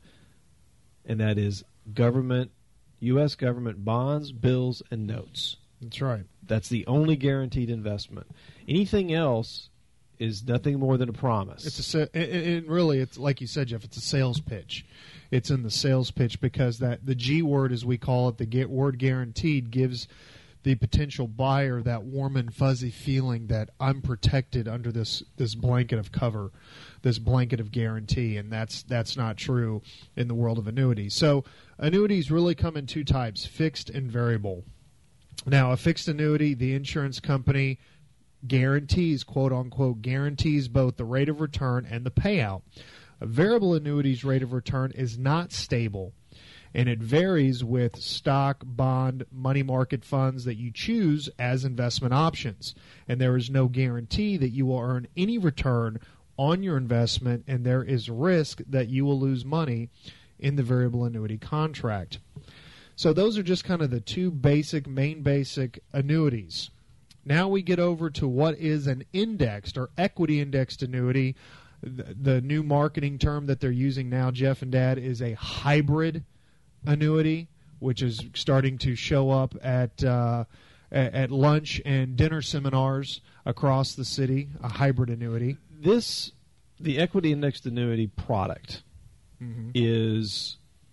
and that is government, U S government bonds, bills, and notes. That's right. That's the only guaranteed investment. Anything else is nothing more than a promise. It's a, and really, it's like you said, Jeff. It's a sales pitch. It's in the sales pitch because that the G word, as we call it, the word guaranteed, gives the potential buyer that warm and fuzzy feeling that I'm protected under this, this blanket of cover, this blanket of guarantee, and that's that's not true in the world of annuities. So annuities really come in two types, fixed and variable. Now, a fixed annuity, the insurance company guarantees, quote unquote, guarantees both the rate of return and the payout. A variable annuity's rate of return is not stable, and it varies with stock, bond, money market funds that you choose as investment options. And there is no guarantee that you will earn any return on your investment, and there is risk that you will lose money in the variable annuity contract. So those are just kind of the two basic, main basic annuities. Now we get over to what is an indexed or equity indexed annuity. The, the new marketing term that they're using now, Jeff and Dad, is a hybrid annuity, which is starting to show up at uh, at lunch and dinner seminars across the city. A hybrid annuity. This, the equity indexed annuity product, mm-hmm. is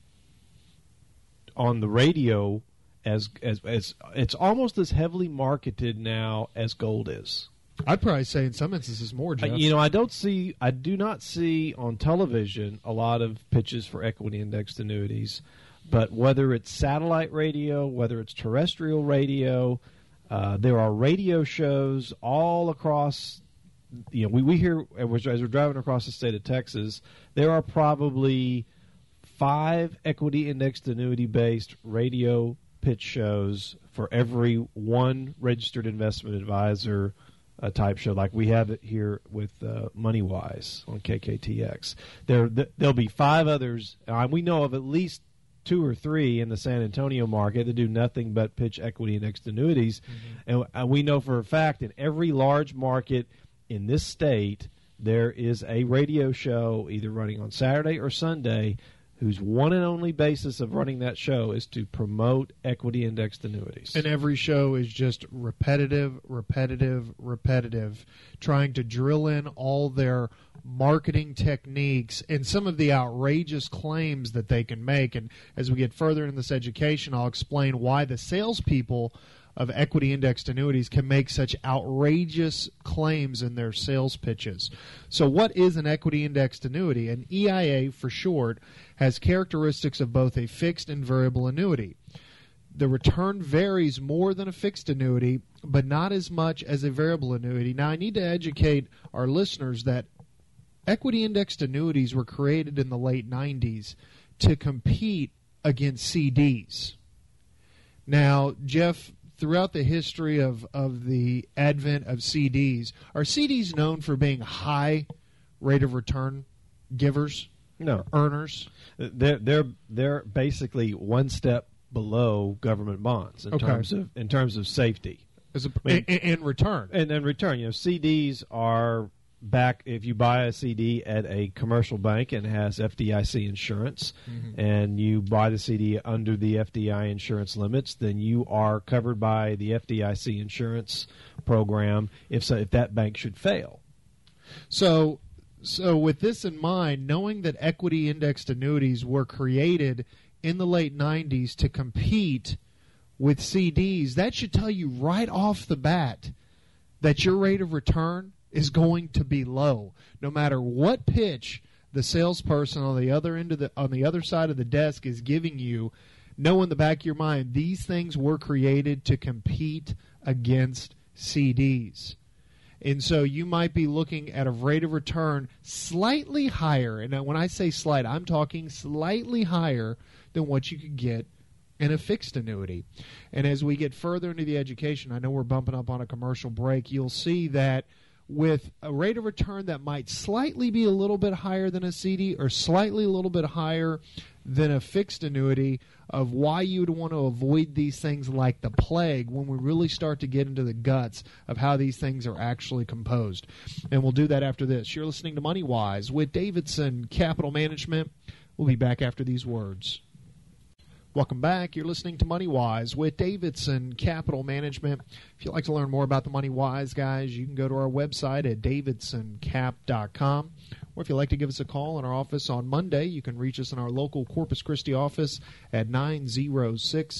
on the radio as as as it's almost as heavily marketed now as gold is. I'd probably say in some instances more, Jeff. Uh, you know, I don't see, I do not see on television a lot of pitches for equity indexed annuities, but whether it's satellite radio, whether it's terrestrial radio, uh, there are radio shows all across. You know, we we hear as we're driving across the state of Texas, there are probably five equity indexed annuity based radio pitch shows for every one registered investment advisor uh, type show, like we have it here with uh, MoneyWise on K K T X. There, th- there'll be five others. Uh, we know of at least two or three in the San Antonio market that do nothing but pitch equity indexed annuities, mm-hmm. and, and we know for a fact in every large market in this state there is a radio show either running on Saturday or Sunday whose one and only basis of running that show is to promote equity indexed annuities. And every show is just repetitive, repetitive, repetitive, trying to drill in all their marketing techniques and some of the outrageous claims that they can make. And as we get further in this education, I'll explain why the salespeople of equity indexed annuities can make such outrageous claims in their sales pitches. So what is an equity indexed annuity? An E I A, for short, has characteristics of both a fixed and variable annuity. The return varies more than a fixed annuity, but not as much as a variable annuity. Now, I need to educate our listeners that equity indexed annuities were created in the late nineties to compete against C Ds. Now, Jeff, throughout the history of, of the advent of C Ds, are C Ds known for being high rate of return givers? No. Earners? They're, they're, they're basically one step below government bonds in okay. terms of in terms of safety. As a, I mean, in, in return. And in return, you know, C Ds are back if you buy a C D at a commercial bank and has F D I C insurance, mm-hmm. and you buy the C D under the F D I insurance limits, then you are covered by the F D I C insurance program if so, if that bank should fail. So, so with this in mind, knowing that equity indexed annuities were created in the late nineties to compete with C Ds, that should tell you right off the bat that your rate of return is going to be low, no matter what pitch the salesperson on the other end of the on the other side of the desk is giving you. Know in the back of your mind, these things were created to compete against C Ds. And so you might be looking at a rate of return slightly higher, and when I say slight, I'm talking slightly higher than what you could get in a fixed annuity. And as we get further into the education, I know we're bumping up on a commercial break, you'll see that with a rate of return that might slightly be a little bit higher than a C D or slightly a little bit higher than a fixed annuity, of why you would want to avoid these things like the plague when we really start to get into the guts of how these things are actually composed. And we'll do that after this. You're listening to MoneyWise with Davidson Capital Management. We'll be back after these words. Welcome back. You're listening to MoneyWise with Davidson Capital Management. If you'd like to learn more about the MoneyWise guys, you can go to our website at davidson cap dot com. Or if you'd like to give us a call in our office on Monday, you can reach us in our local Corpus Christi office at nine oh six,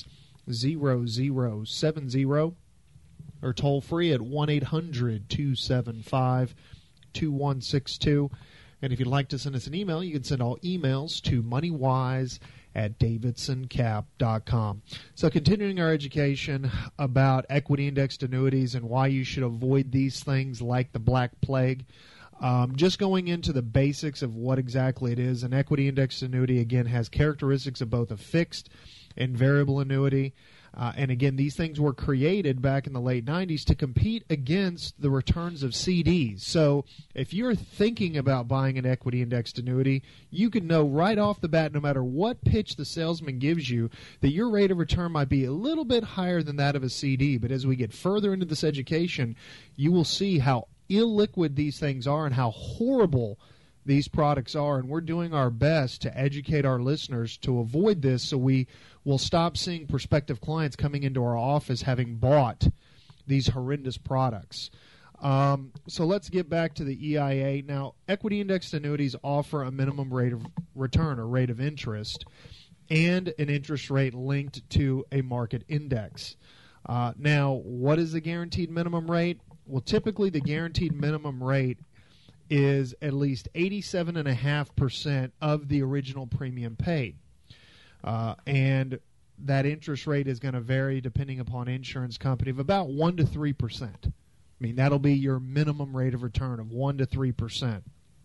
zero zero seven zero or toll free at one eight hundred two seven five two one six two. And if you'd like to send us an email, you can send all emails to moneywise at davidson cap dot com. So continuing our education about equity indexed annuities and why you should avoid these things like the Black Plague. Um, just going into the basics of what exactly it is. An equity indexed annuity, again, has characteristics of both a fixed and variable annuity. Uh, and again, these things were created back in the late nineties to compete against the returns of C Ds. So if you're thinking about buying an equity indexed annuity, you can know right off the bat, no matter what pitch the salesman gives you, that your rate of return might be a little bit higher than that of a C D. But as we get further into this education, you will see how illiquid these things are and how horrible these products are, and we're doing our best to educate our listeners to avoid this so we will stop seeing prospective clients coming into our office having bought these horrendous products. Um, so let's get back to the E I A. Now, equity indexed annuities offer a minimum rate of return or rate of interest and an interest rate linked to a market index. Uh, now, what is the guaranteed minimum rate? Well, typically the guaranteed minimum rate is at least eighty-seven point five percent of the original premium paid. Uh, and that interest rate is going to vary depending upon insurance company of about one to three percent. I mean, that'll be your minimum rate of return of one to three percent.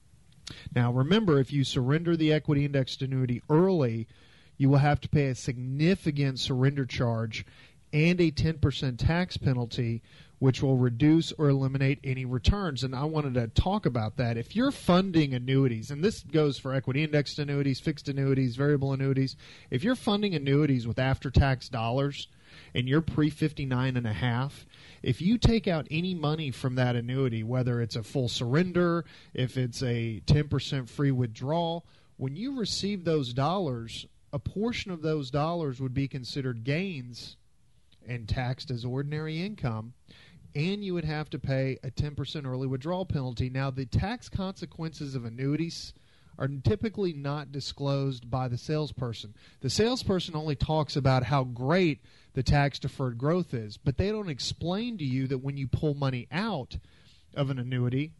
Now, remember, if you surrender the equity indexed annuity early, you will have to pay a significant surrender charge and a ten percent tax penalty, which will reduce or eliminate any returns. And I wanted to talk about that. If you're funding annuities, and this goes for equity indexed annuities, fixed annuities, variable annuities, if you're funding annuities with after-tax dollars and you're pre fifty-nine and a half, if you take out any money from that annuity, whether it's a full surrender, if it's a ten percent free withdrawal, when you receive those dollars, a portion of those dollars would be considered gains and taxed as ordinary income, and you would have to pay a ten percent early withdrawal penalty. Now, the tax consequences of annuities are typically not disclosed by the salesperson. The salesperson only talks about how great the tax-deferred growth is, but they don't explain to you that when you pull money out of an annuity,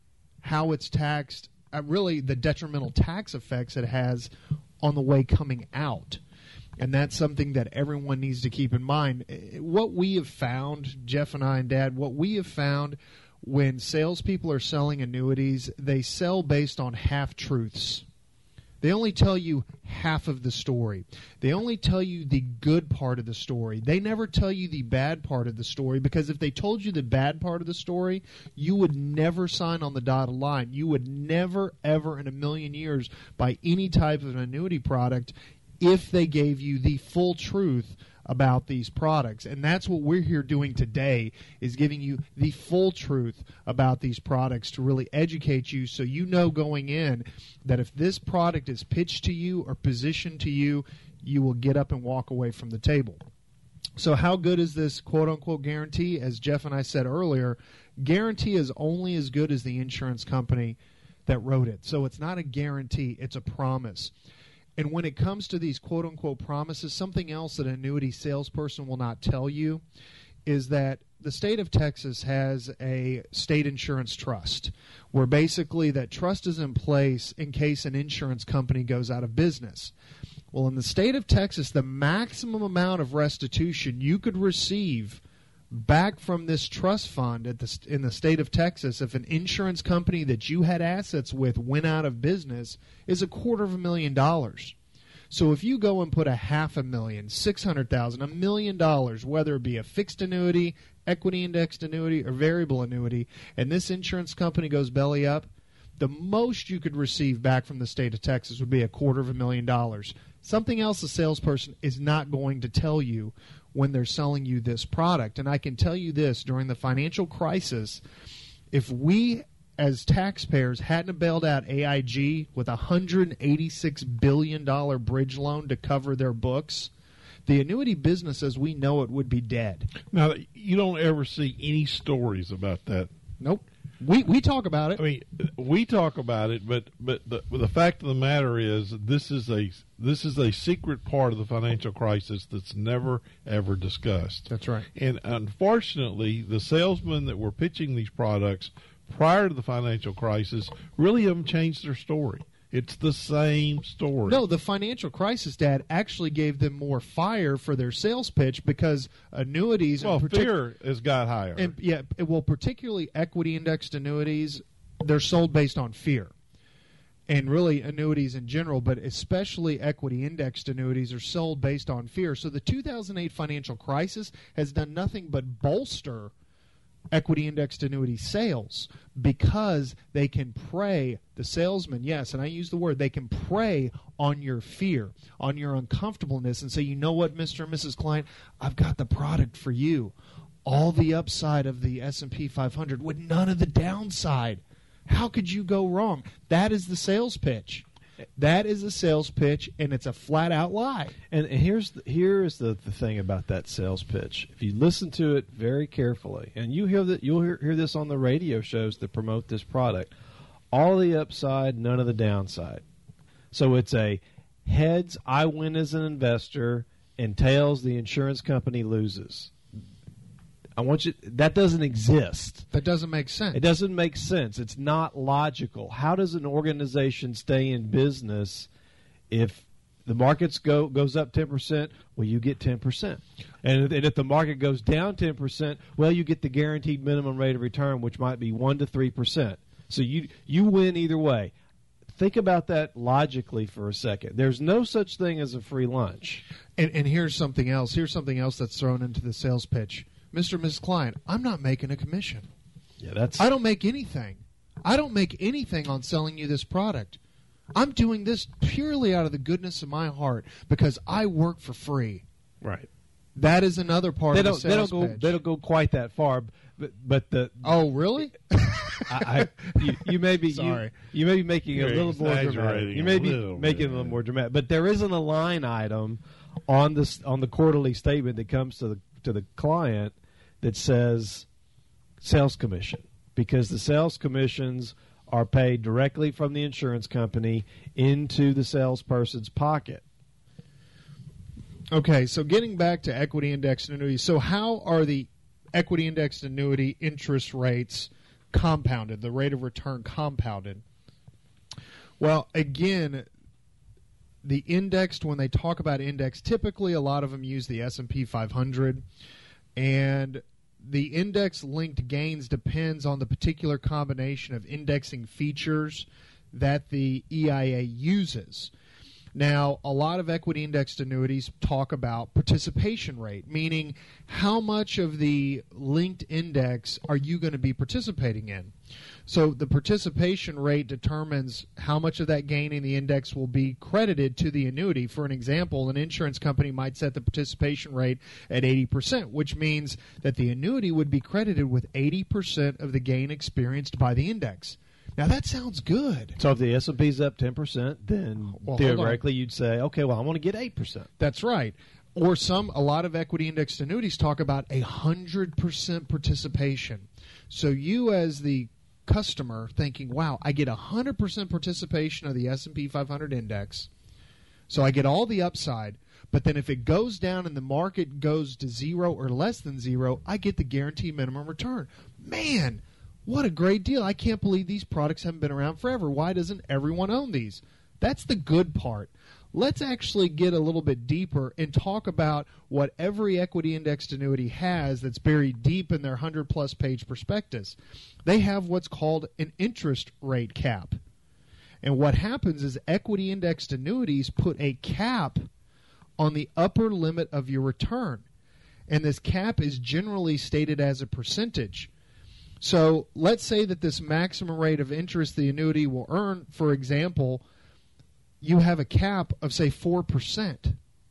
how it's taxed, uh, really the detrimental tax effects it has on the way coming out. And that's something that everyone needs to keep in mind. What we have found, Jeff and I and Dad, what we have found when salespeople are selling annuities, they sell based on half-truths. They only tell you half of the story. They only tell you the good part of the story. They never tell you the bad part of the story, because if they told you the bad part of the story, you would never sign on the dotted line. You would never, ever in a million years buy any type of an annuity product if they gave you the full truth about these products. And that's what we're here doing today, is giving you the full truth about these products to really educate you so you know going in that if this product is pitched to you or positioned to you, you will get up and walk away from the table. So how good is this quote-unquote guarantee? As Jeff and I said earlier, guarantee is only as good as the insurance company that wrote it. So it's not a guarantee, it's a promise. And when it comes to these quote-unquote promises, something else that an annuity salesperson will not tell you is that the state of Texas has a state insurance trust, where basically that trust is in place in case an insurance company goes out of business. Well, in the state of Texas, the maximum amount of restitution you could receive back from this trust fund at the, in the state of Texas, if an insurance company that you had assets with went out of business, is a quarter of a million dollars. So if you go and put a half a million, six hundred thousand, a million dollars, whether it be a fixed annuity, equity indexed annuity, or variable annuity, and this insurance company goes belly up, the most you could receive back from the state of Texas would be a quarter of a million dollars. Something else a salesperson is not going to tell you when they're selling you this product. And I can tell you this, during the financial crisis, if we as taxpayers hadn't bailed out A I G with a one hundred eighty-six billion dollars bridge loan to cover their books, the annuity business as we know it would be dead. Now, you don't ever see any stories about that. Nope. We we talk about it. I mean, we talk about it, but but the, the fact of the matter is, this is a this is a secret part of the financial crisis that's never ever discussed. That's right. And unfortunately, the salesmen that were pitching these products prior to the financial crisis really haven't changed their story. It's the same story. No, the financial crisis, Dad, actually gave them more fire for their sales pitch because annuities. Well, in partic- fear has got higher. And yeah, well, particularly equity indexed annuities, they're sold based on fear. And really annuities in general, but especially equity indexed annuities are sold based on fear. So the two thousand eight financial crisis has done nothing but bolster equity indexed annuity sales because they can prey, the salesman, yes, and I use the word, they can prey on your fear, on your uncomfortableness and say, you know what, Mister and Missus Client, I've got the product for you. All the upside of the S and P five hundred with none of the downside. How could you go wrong? That is the sales pitch. That is a sales pitch, and it's a flat-out lie. And here's the, here's the, the thing about that sales pitch. If you listen to it very carefully, and you hear that, you'll hear, hear this on the radio shows that promote this product, all the upside, none of the downside. So it's a heads, I win as an investor, and tails, the insurance company loses. I want you. That doesn't exist. That doesn't make sense. It doesn't make sense. It's not logical. How does an organization stay in business if the markets go goes up ten percent? Well, you get ten percent, and, and if the market goes down ten percent, well, you get the guaranteed minimum rate of return, which might be one to three percent. So you you win either way. Think about that logically for a second. There's no such thing as a free lunch. And, and here's something else. Here's something else that's thrown into the sales pitch. Mister and Missus Client, I'm not making a commission. Yeah, that's. I don't make anything. I don't make anything on selling you this product. I'm doing this purely out of the goodness of my heart because I work for free. Right. That is another part They of the don't. They sales don't go. pitch. They don't go quite that far. But but the. Oh, really? I, I, you, you may be. Sorry. You, you may be making You're it a little more dramatic. exaggerating You may a be little making bit. it a little more dramatic. But there isn't a line item on this on the quarterly statement that comes to the to the client that says sales commission, because the sales commissions are paid directly from the insurance company into the salesperson's pocket. Okay, so getting back to equity indexed annuities. So how are the equity indexed annuity interest rates compounded, the rate of return compounded? Well, again, the indexed, when they talk about index, typically a lot of them use the S and P five hundred, and the index-linked gains depends on the particular combination of indexing features that the E I A uses. Now, a lot of equity-indexed annuities talk about participation rate, meaning how much of the linked index are you going to be participating in? So the participation rate determines how much of that gain in the index will be credited to the annuity. For an example, an insurance company might set the participation rate at eighty percent, which means that the annuity would be credited with eighty percent of the gain experienced by the index. Now, that sounds good. So if the S and P's up ten percent, then Well, theoretically you'd say, okay, well, I want to get eight percent. That's right. Or some, a lot of equity indexed annuities talk about a one hundred percent participation. So you as the customer thinking, wow, I get one hundred percent participation of the S and P five hundred index, so I get all the upside, but then if it goes down and the market goes to zero or less than zero, I get the guaranteed minimum return. Man, what a great deal. I can't believe these products haven't been around forever. Why doesn't everyone own these? That's the good part. Let's actually get a little bit deeper and talk about what every equity indexed annuity has that's buried deep in their one hundred plus page prospectus. They have what's called an interest rate cap. And what happens is equity indexed annuities put a cap on the upper limit of your return. And this cap is generally stated as a percentage. So let's say that this maximum rate of interest the annuity will earn, for example, you have a cap of, say, four percent.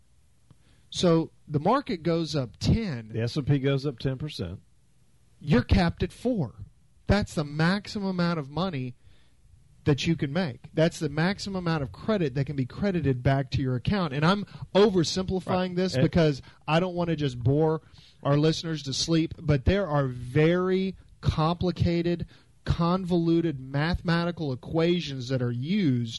So the market goes up ten. The S and P goes up ten percent. You're capped at four. That's the maximum amount of money that you can make. That's the maximum amount of credit that can be credited back to your account. And I'm oversimplifying Right. this And- because I don't want to just bore our listeners to sleep, but there are very complicated convoluted mathematical equations that are used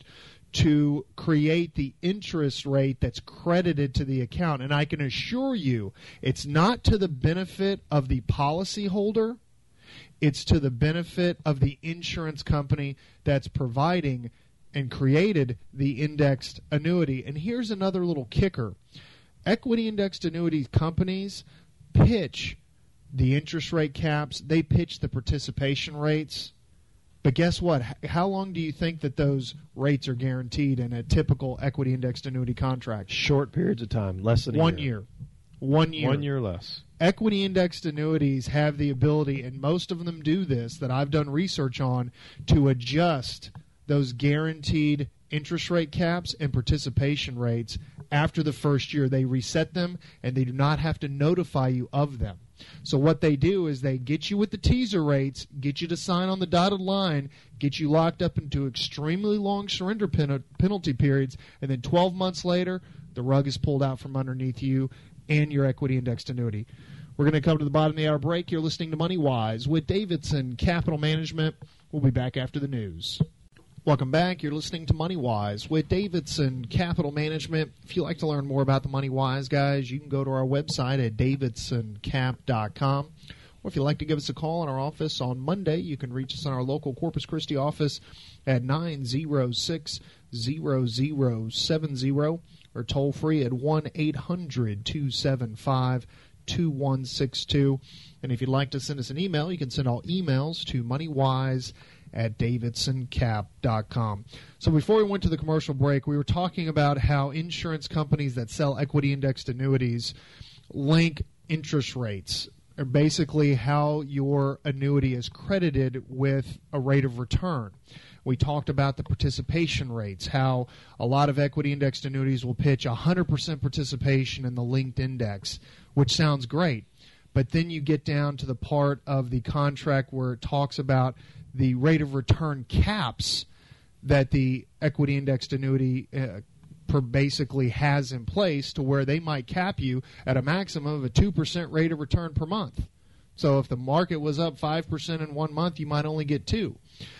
to create the interest rate that's credited to the account. And I can assure you, it's not to the benefit of the policyholder. It's to the benefit of the insurance company that's providing and created the indexed annuity. And here's another little kicker. Equity indexed annuity companies pitch the interest rate caps. They pitch the participation rates. But guess what? How long do you think that those rates are guaranteed in a typical equity indexed annuity contract? Short periods of time, less than a One year. year. One year. One year less. Equity indexed annuities have the ability, and most of them do this, that I've done research on, to adjust those guaranteed interest rate caps and participation rates after the first year. They reset them, and they do not have to notify you of them. So what they do is they get you with the teaser rates, get you to sign on the dotted line, get you locked up into extremely long surrender pen- penalty periods, and then twelve months later, the rug is pulled out from underneath you and your equity indexed annuity. We're going to come to the bottom of the hour break. You're listening to Money Wise with Davidson Capital Management. We'll be back after the news. Welcome back. You're listening to Money Wise with Davidson Capital Management. If you'd like to learn more about the Money Wise guys, you can go to our website at davidson cap dot com. Or if you'd like to give us a call in our office on Monday, you can reach us in our local Corpus Christi office at nine oh six, zero zero seven zero or toll free at one eight hundred, two seven five, two one six two. And if you'd like to send us an email, you can send all emails to moneywise at davidson cap dot com. So before we went to the commercial break, we were talking about how insurance companies that sell equity indexed annuities link interest rates, or basically how your annuity is credited with a rate of return. We talked about the participation rates, how a lot of equity indexed annuities will pitch one hundred percent participation in the linked index, which sounds great. But then you get down to the part of the contract where it talks about the rate of return caps that the equity indexed annuity uh, per basically has in place, to where they might cap you at a maximum of a two percent rate of return per month. So if the market was up five percent in one month, you might only get two.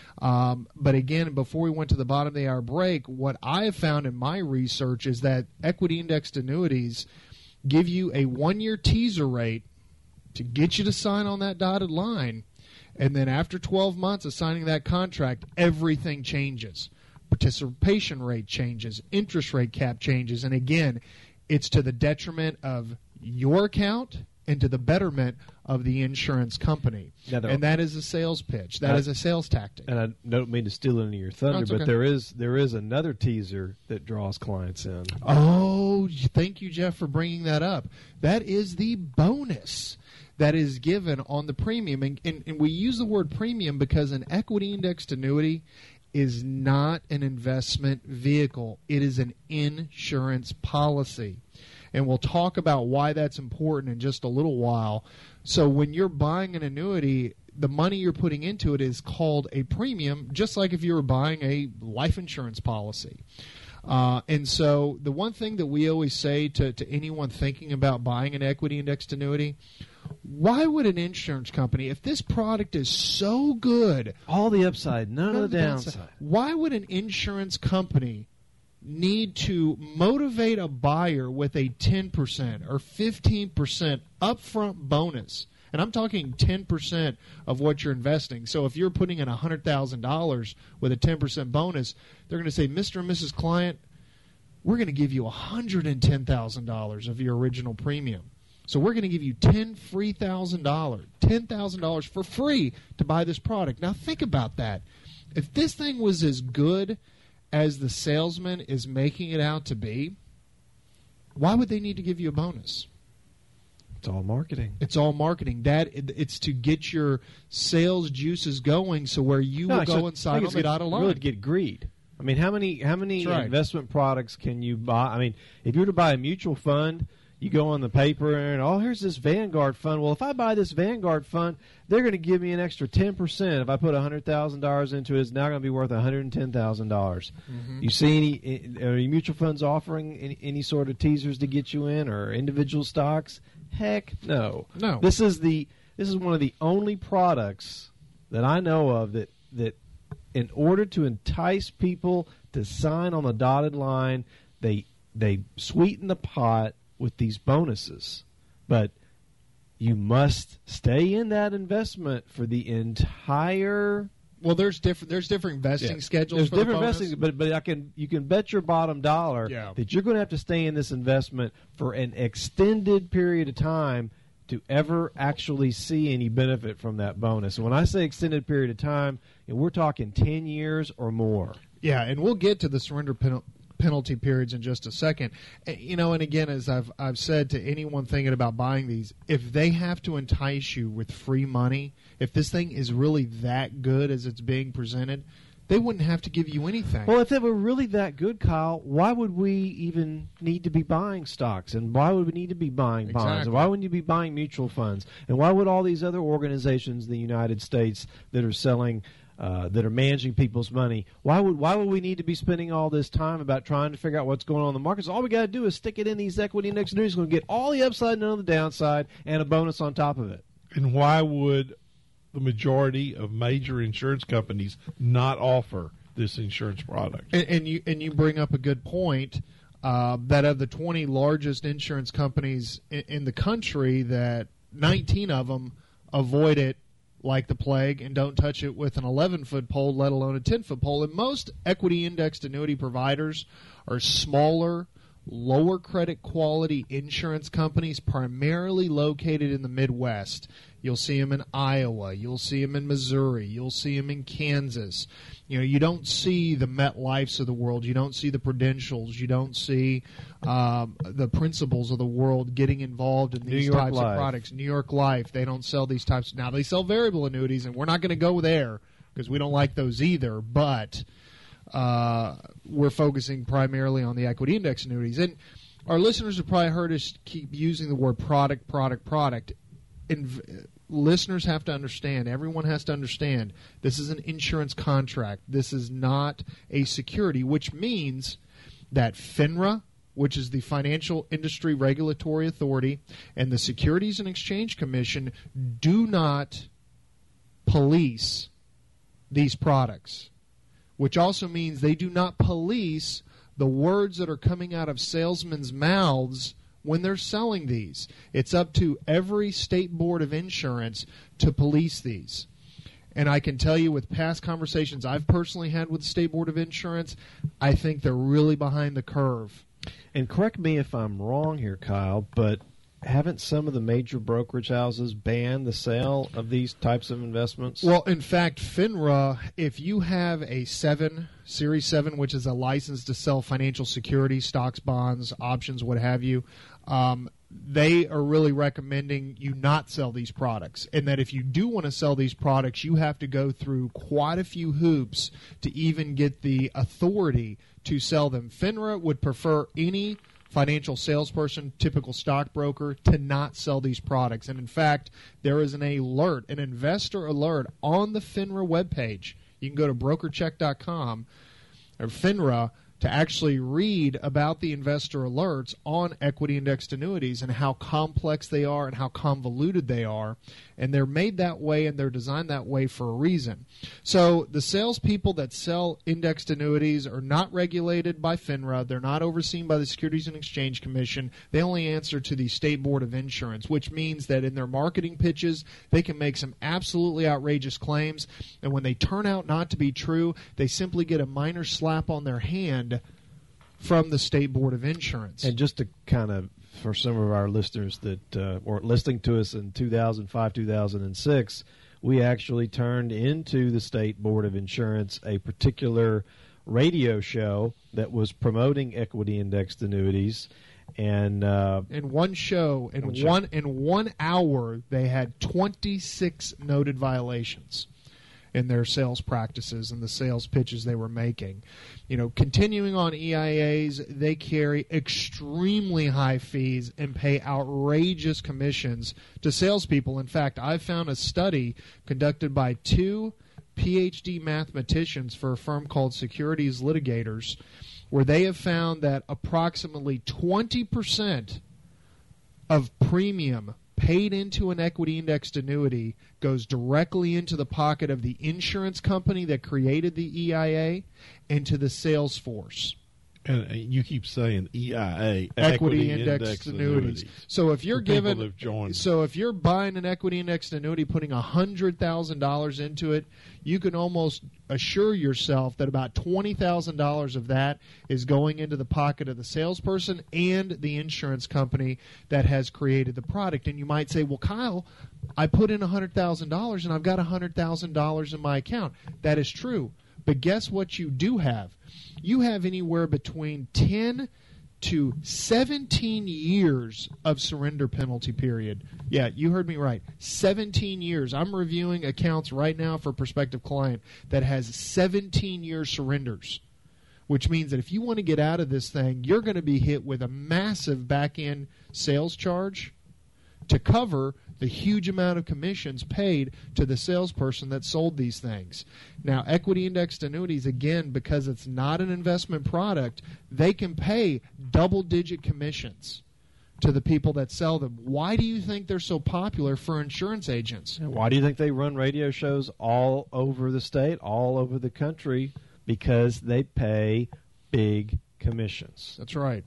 Um, but again, before we went to the bottom of the hour break, what I have found in my research is that equity indexed annuities give you a one-year teaser rate to get you to sign on that dotted line. And then after twelve months of signing that contract, everything changes. Participation rate changes, interest rate cap changes, and again, it's to the detriment of your account and to the betterment of the insurance company. No, no. And that is a sales pitch. That I, is a sales tactic. And I don't mean to steal any of your thunder, No, it's but okay. there is there is another teaser that draws clients in. Oh, thank you, Jeff, for bringing that up. That is the bonus that is given on the premium. And, and, and we use the word premium because an equity indexed annuity is not an investment vehicle. It is an insurance policy. And we'll talk about why that's important in just a little while. So when you're buying an annuity, the money you're putting into it is called a premium, just like if you were buying a life insurance policy. Uh, and so the one thing that we always say to, to anyone thinking about buying an equity indexed annuity, why would an insurance company, if this product is so good, all the upside, none of the downside, why would an insurance company need to motivate a buyer with a ten percent or fifteen percent upfront bonus? And I'm talking ten percent of what you're investing. So if you're putting in one hundred thousand dollars with a ten percent bonus, they're going to say, Mister and Missus Client, we're going to give you one hundred ten thousand dollars of your original premium. So we're going to give you ten free thousand dollars, ten thousand dollars for free to buy this product. Now think about that. If this thing was as good as the salesman is making it out to be, why would they need to give you a bonus? It's all marketing. It's all marketing. That it's to get your sales juices going, so where you No, will go so and sign on the dotted line. Really to get greed. I mean, how many how many That's right. investment products can you buy? I mean, if you were to buy a mutual fund, you go on the paper and, oh, here's this Vanguard fund. Well, if I buy this Vanguard fund, they're going to give me an extra ten percent. If I put one hundred thousand dollars into it, it's now going to be worth one hundred ten thousand dollars. Mm-hmm. You see any, are any mutual funds offering any, any sort of teasers to get you in, or individual stocks? Heck no. No. This is the this is one of the only products that I know of that that in order to entice people to sign on the dotted line, they they sweeten the pot with these bonuses. But you must stay in that investment for the entire. Well, there's different. There's different vesting Yeah. schedules. There's for different the bonus. vesting, but but I can you can bet your bottom dollar Yeah. that you're going to have to stay in this investment for an extended period of time to ever actually see any benefit from that bonus. And when I say extended period of time, you know, we're talking ten years or more. Yeah, and we'll get to the surrender penalty. penalty periods in just a second. You know, and again, as I've I've said to anyone thinking about buying these, if they have to entice you with free money, if this thing is really that good as it's being presented, they wouldn't have to give you anything. Well, if they were really that good, Kyle, why would we even need to be buying stocks? And why would we need to be buying bonds? Exactly. And why wouldn't you be buying mutual funds? And why would all these other organizations in the United States that are selling Uh, that are managing people's money, why would why would we need to be spending all this time about trying to figure out what's going on in the markets? All we got to do is stick it in these equity index annuities. We're going to get all the upside, none of the downside, and a bonus on top of it. And why would the majority of major insurance companies not offer this insurance product? And, and you and you bring up a good point uh, that of the twenty largest insurance companies in, in the country, that nineteen of them avoid it like the plague and don't touch it with an eleven-foot pole, let alone a ten-foot pole. And most equity-indexed annuity providers are smaller, lower credit quality insurance companies primarily located in the Midwest. You'll see them in Iowa. You'll see them in Missouri. You'll see them in Kansas. You know, you don't see the MetLifes of the world. You don't see the Prudentials. You don't see um, the Principals of the world getting involved in these New York types Life. of products. New York Life, they don't sell these types. Now, they sell variable annuities, and we're not going to go there because we don't like those either, but uh, we're focusing primarily on the equity index annuities. And our listeners have probably heard us keep using the word product, product, product. And listeners have to understand, everyone has to understand, this is an insurance contract. This is not a security, which means that FINRA, which is the Financial Industry Regulatory Authority, and the Securities and Exchange Commission do not police these products, which also means they do not police the words that are coming out of salesmen's mouths when they're selling these. It's up to every state board of insurance to police these. And I can tell you with past conversations I've personally had with the State Board of Insurance, I think they're really behind the curve. And correct me if I'm wrong here, Kyle, but haven't some of the major brokerage houses banned the sale of these types of investments? Well, in fact, FINRA, if you have a seven, Series seven, which is a license to sell financial securities, stocks, bonds, options, what have you, um, they are really recommending you not sell these products. And that if you do want to sell these products, you have to go through quite a few hoops to even get the authority to sell them. FINRA would prefer any financial salesperson, typical stockbroker, to not sell these products. And in fact, there is an alert, an investor alert on the FINRA webpage. You can go to broker check dot com or FINRA to actually read about the investor alerts on equity indexed annuities and how complex they are and how convoluted they are. And they're made that way and they're designed that way for a reason. So the salespeople that sell indexed annuities are not regulated by FINRA. They're not overseen by the Securities and Exchange Commission. They only answer to the State Board of Insurance, which means that in their marketing pitches, they can make some absolutely outrageous claims. And when they turn out not to be true, they simply get a minor slap on their hand from the State Board of Insurance. And just to kind of, for some of our listeners that uh, were listening to us in two thousand five, two thousand six, we actually turned into the State Board of Insurance a particular radio show that was promoting equity indexed annuities. And uh, in one show, in one one show. in one hour, they had twenty-six noted violations in their sales practices and the sales pitches they were making. You know, continuing on E I As, they carry extremely high fees and pay outrageous commissions to salespeople. In fact, I found a study conducted by two P H D mathematicians for a firm called Securities Litigators, where they have found that approximately twenty percent of premium paid into an equity indexed annuity goes directly into the pocket of the insurance company that created the E I A and to the sales force. And you keep saying E I A, equity, equity indexed, indexed annuities. annuities. So if you're given, joined. so if you're buying an equity indexed annuity, putting a hundred thousand dollars into it, you can almost assure yourself that about twenty thousand dollars of that is going into the pocket of the salesperson and the insurance company that has created the product. And you might say, well, Kyle, I put in a hundred thousand dollars and I've got a hundred thousand dollars in my account. That is true. But guess what you do have? You have anywhere between ten to seventeen years of surrender penalty period. Yeah, you heard me right. seventeen years. I'm reviewing accounts right now for a prospective client that has seventeen year surrenders, which means that if you want to get out of this thing, you're going to be hit with a massive back-end sales charge to cover the huge amount of commissions paid to the salesperson that sold these things. Now, equity indexed annuities, again, because it's not an investment product, they can pay double-digit commissions to the people that sell them. Why do you think they're so popular for insurance agents? Why do you think they run radio shows all over the state, all over the country? Because they pay big commissions. That's right.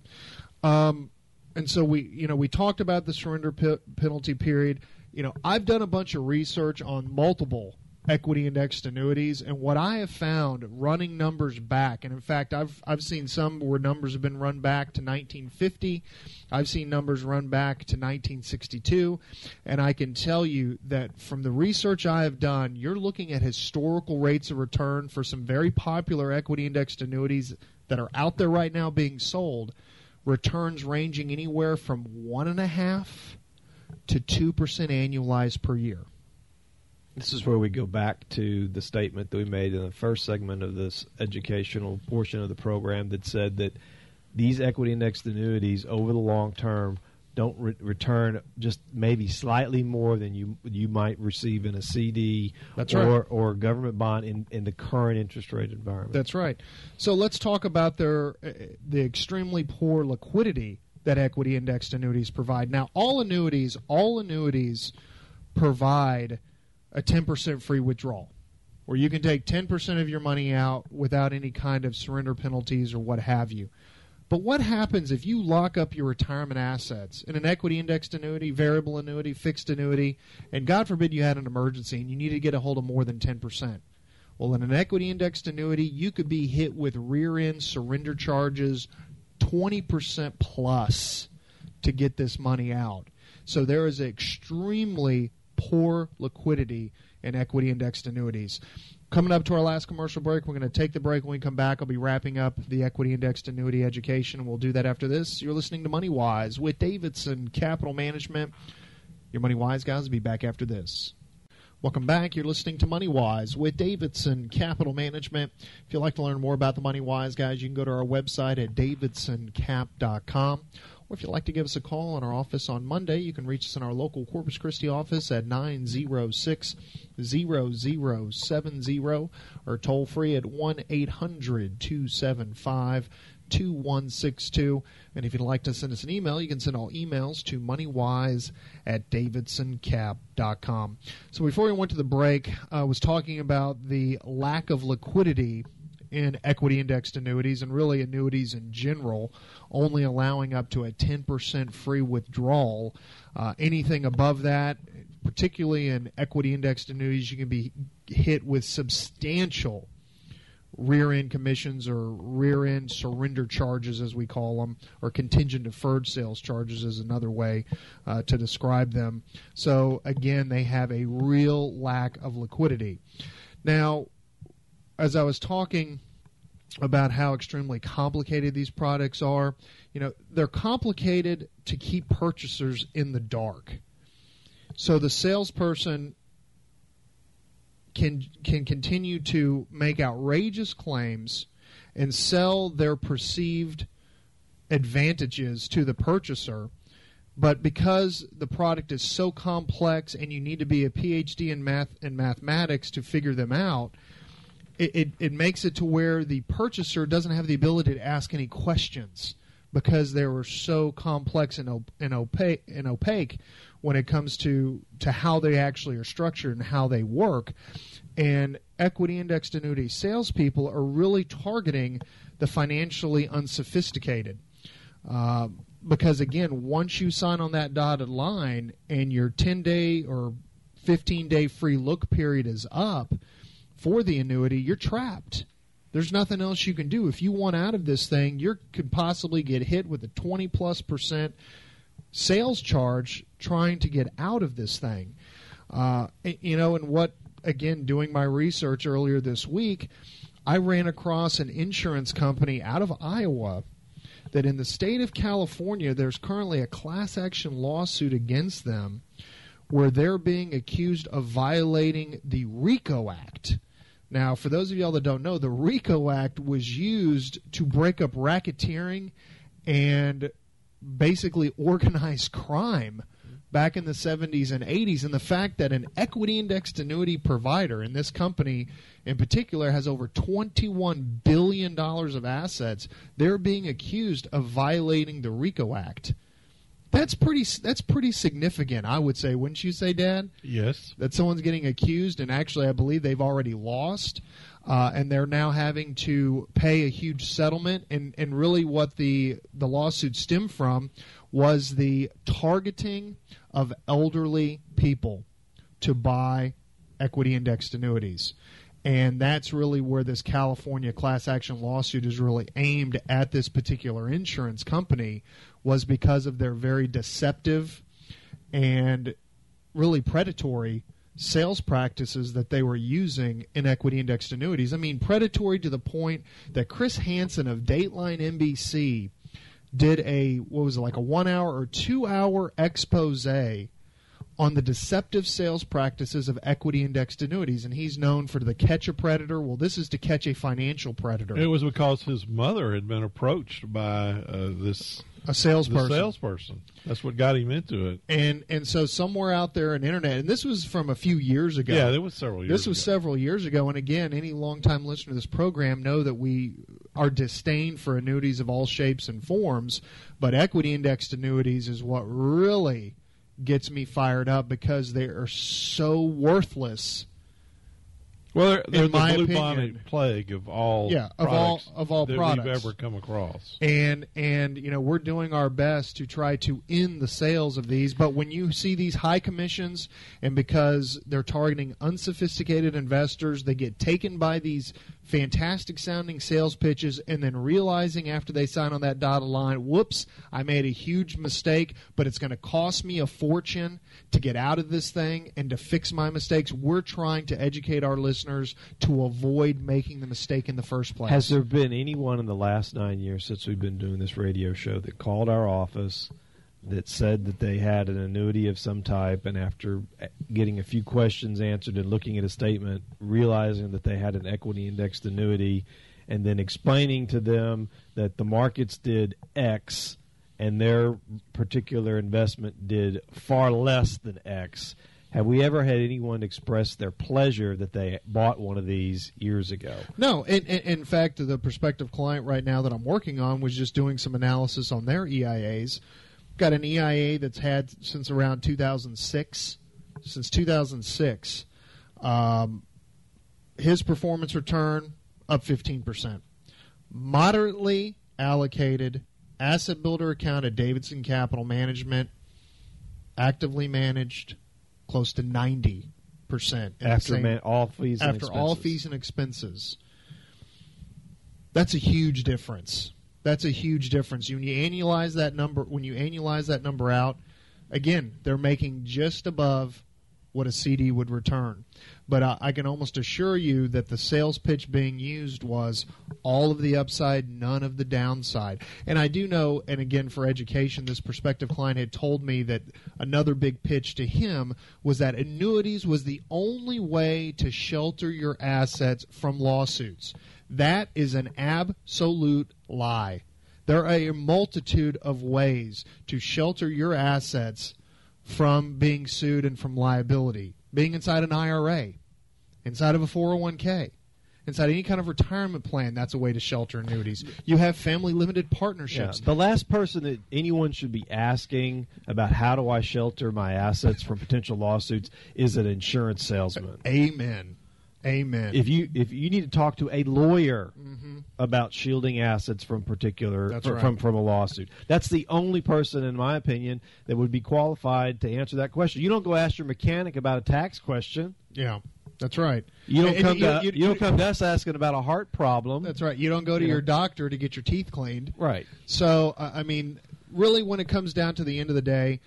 Um, And so we, you know, we talked about the surrender pe- penalty period. You know, I've done a bunch of research on multiple equity indexed annuities, and what I have found running numbers back, and in fact, I've I've seen some where numbers have been run back to nineteen fifty. I've seen numbers run back to nineteen sixty-two, and I can tell you that from the research I have done, you're looking at historical rates of return for some very popular equity indexed annuities that are out there right now being sold. Returns ranging anywhere from one and a half to two percent annualized per year. This is where we go back to the statement that we made in the first segment of this educational portion of the program that said that these equity indexed annuities over the long term don't re- return just maybe slightly more than you you might receive in a C D That's or, right. or a government bond in, in the current interest rate environment. That's right. So let's talk about their uh, the extremely poor liquidity that equity indexed annuities provide. Now, all annuities, all annuities provide a ten percent free withdrawal, where you can take ten percent of your money out without any kind of surrender penalties or what have you. But what happens if you lock up your retirement assets in an equity indexed annuity, variable annuity, fixed annuity, and God forbid you had an emergency and you need to get a hold of more than ten percent? Well, in an equity indexed annuity, you could be hit with rear-end surrender charges twenty percent plus to get this money out. So there is extremely poor liquidity in equity indexed annuities. Coming up to our last commercial break, we're going to take the break. When we come back, I'll be wrapping up the equity indexed annuity education, and we'll do that after this. You're listening to Money Wise with Davidson Capital Management. Your Money Wise guys will be back after this. Welcome back. You're listening to Money Wise with Davidson Capital Management. If you'd like to learn more about the Money Wise guys, you can go to our website at davidson cap dot com. Or if you'd like to give us a call in our office on Monday, you can reach us in our local Corpus Christi office at nine oh six, zero zero seven zero or toll free at one eight hundred, two seven five, two one six two. And if you'd like to send us an email, you can send all emails to moneywise at davidson cap dot com. So before we went to the break, I was talking about the lack of liquidity in equity indexed annuities and really annuities in general, only allowing up to a ten percent free withdrawal. Uh, anything above that, particularly in equity indexed annuities, you can be hit with substantial rear-end commissions or rear-end surrender charges, as we call them, or contingent deferred sales charges is another way uh, to describe them. So, again, they have a real lack of liquidity. Now, as I was talking about how extremely complicated these products are, you know, they're complicated to keep purchasers in the dark. So the salesperson can can continue to make outrageous claims and sell their perceived advantages to the purchaser, but because the product is so complex and you need to be a P H D in math and mathematics to figure them out, It, it, it makes it to where the purchaser doesn't have the ability to ask any questions because they were so complex and, op- and, opaque, and opaque when it comes to, to how they actually are structured and how they work. And equity indexed annuity salespeople are really targeting the financially unsophisticated. Uh, because, again, once you sign on that dotted line and your ten-day or fifteen-day free look period is up for the annuity, you're trapped. There's nothing else you can do. If you want out of this thing, you could possibly get hit with a twenty-plus percent sales charge trying to get out of this thing. Uh, you know, and what, again, doing my research earlier this week, I ran across an insurance company out of Iowa that in the state of California, there's currently a class action lawsuit against them where they're being accused of violating the RICO Act. Now, for those of y'all that don't know, the RICO Act was used to break up racketeering and basically organized crime back in the seventies and eighties, and the fact that an equity-indexed annuity provider, and this company in particular has over twenty-one billion dollars of assets, they're being accused of violating the RICO Act. That's pretty That's pretty significant, I would say. Wouldn't you say, Dad? Yes. That someone's getting accused, and actually I believe they've already lost, uh, and they're now having to pay a huge settlement. And, and really what the, the lawsuit stemmed from was the targeting of elderly people to buy equity-indexed annuities. And that's really where this California class action lawsuit is really aimed at this particular insurance company, was because of their very deceptive and really predatory sales practices that they were using in equity-indexed annuities. I mean, predatory to the point that Chris Hansen of Dateline N B C did a, what was it, like a one-hour or two-hour expose on the deceptive sales practices of equity-indexed annuities, and he's known for the catch a predator. Well, this is to catch a financial predator. It was because his mother had been approached by uh, this a salesperson. salesperson. That's what got him into it. And and so somewhere out there on the internet, and this was from a few years ago. Yeah, it was several years This was ago. several years ago. And again, any longtime listener to this program know that we are disdain for annuities of all shapes and forms, but equity-indexed annuities is what really gets me fired up, because they are so worthless. Well, they're, they're in my the opinion, bubonic plague of all yeah, of all products of all that products we've ever come across. And and you know, we're doing our best to try to end the sales of these, but when you see these high commissions, and because they're targeting unsophisticated investors, they get taken by these fantastic sounding sales pitches, and then realizing after they sign on that dotted line, whoops, I made a huge mistake, but it's going to cost me a fortune to get out of this thing and to fix my mistakes. We're trying to educate our listeners to avoid making the mistake in the first place. Has there been anyone in the last nine years since we've been doing this radio show that called our office that said that they had an annuity of some type, and after getting a few questions answered and looking at a statement, realizing that they had an equity-indexed annuity, and then explaining to them that the markets did X and their particular investment did far less than X? Have we ever had anyone express their pleasure that they bought one of these years ago? No. In, in, in fact, the prospective client right now that I'm working on was just doing some analysis on their E I As. Got an E I A that's had since around two thousand six. Since two thousand six. Um, his performance return, up fifteen percent. Moderately allocated asset builder account at Davidson Capital Management, actively managed, close to ninety percent. After same, man, all fees and after expenses. all fees and expenses. That's a huge difference. That's a huge difference. When you annualize that number, when you annualize that number out, again, they're making just above what a C D would return. But uh, I can almost assure you that the sales pitch being used was all of the upside, none of the downside. And I do know, and again, for education, this prospective client had told me that another big pitch to him was that annuities was the only way to shelter your assets from lawsuits. That is an absolute lie. There are a multitude of ways to shelter your assets from being sued and from liability. Being inside an I R A, inside of a four oh one k, inside any kind of retirement plan, that's a way to shelter annuities. You have family limited partnerships. Yeah, the last person that anyone should be asking about how do I shelter my assets from potential lawsuits is an insurance salesman. Amen. Amen. If you if you need to talk to a lawyer mm-hmm. about shielding assets from particular That's from, right. from from a lawsuit, that's the only person, in my opinion, that would be qualified to answer that question. You don't go ask your mechanic about a tax question. Yeah, that's right. You don't And- come and to you- you, you- don't come to us asking about a heart problem. That's right. You don't go to You your know. doctor to get your teeth cleaned. Right. So, uh, I mean, really, when it comes down to the end of the day,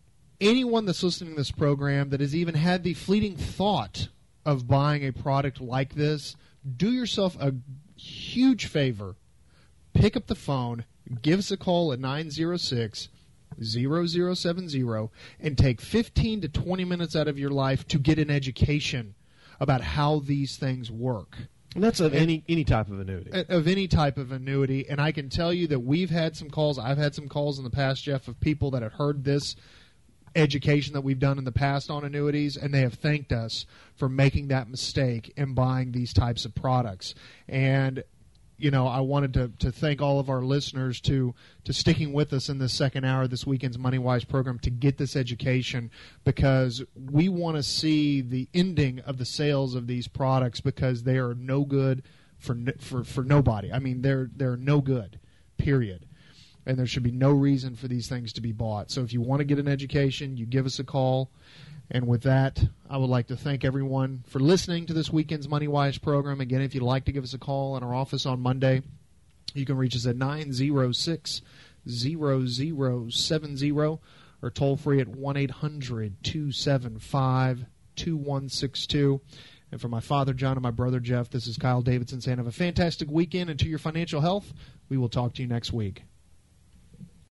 anyone that's listening to this program that has even had the fleeting thought of buying a product like this, do yourself a huge favor. Pick up the phone, give us a call at nine zero six, zero zero seven zero, and take fifteen to twenty minutes out of your life to get an education about how these things work. And that's of any any type of annuity. Of any type of annuity. And I can tell you that we've had some calls, I've had some calls in the past, Jeff, of people that have heard this education that we've done in the past on annuities, and they have thanked us for making that mistake in buying these types of products. And you know, I wanted to, to thank all of our listeners to to sticking with us in this second hour of this weekend's MoneyWise program to get this education, because we want to see the ending of the sales of these products, because they are no good for for for nobody. I mean, they're they're no good, period. And there should be no reason for these things to be bought. So if you want to get an education, you give us a call. And with that, I would like to thank everyone for listening to this weekend's MoneyWise program. Again, if you'd like to give us a call in our office on Monday, you can reach us at nine zero six, zero zero seven zero or toll free at one eight hundred, two seven five, two one six two. And for my father, John, and my brother, Jeff, this is Kyle Davidson saying have a fantastic weekend, and to your financial health, we will talk to you next week.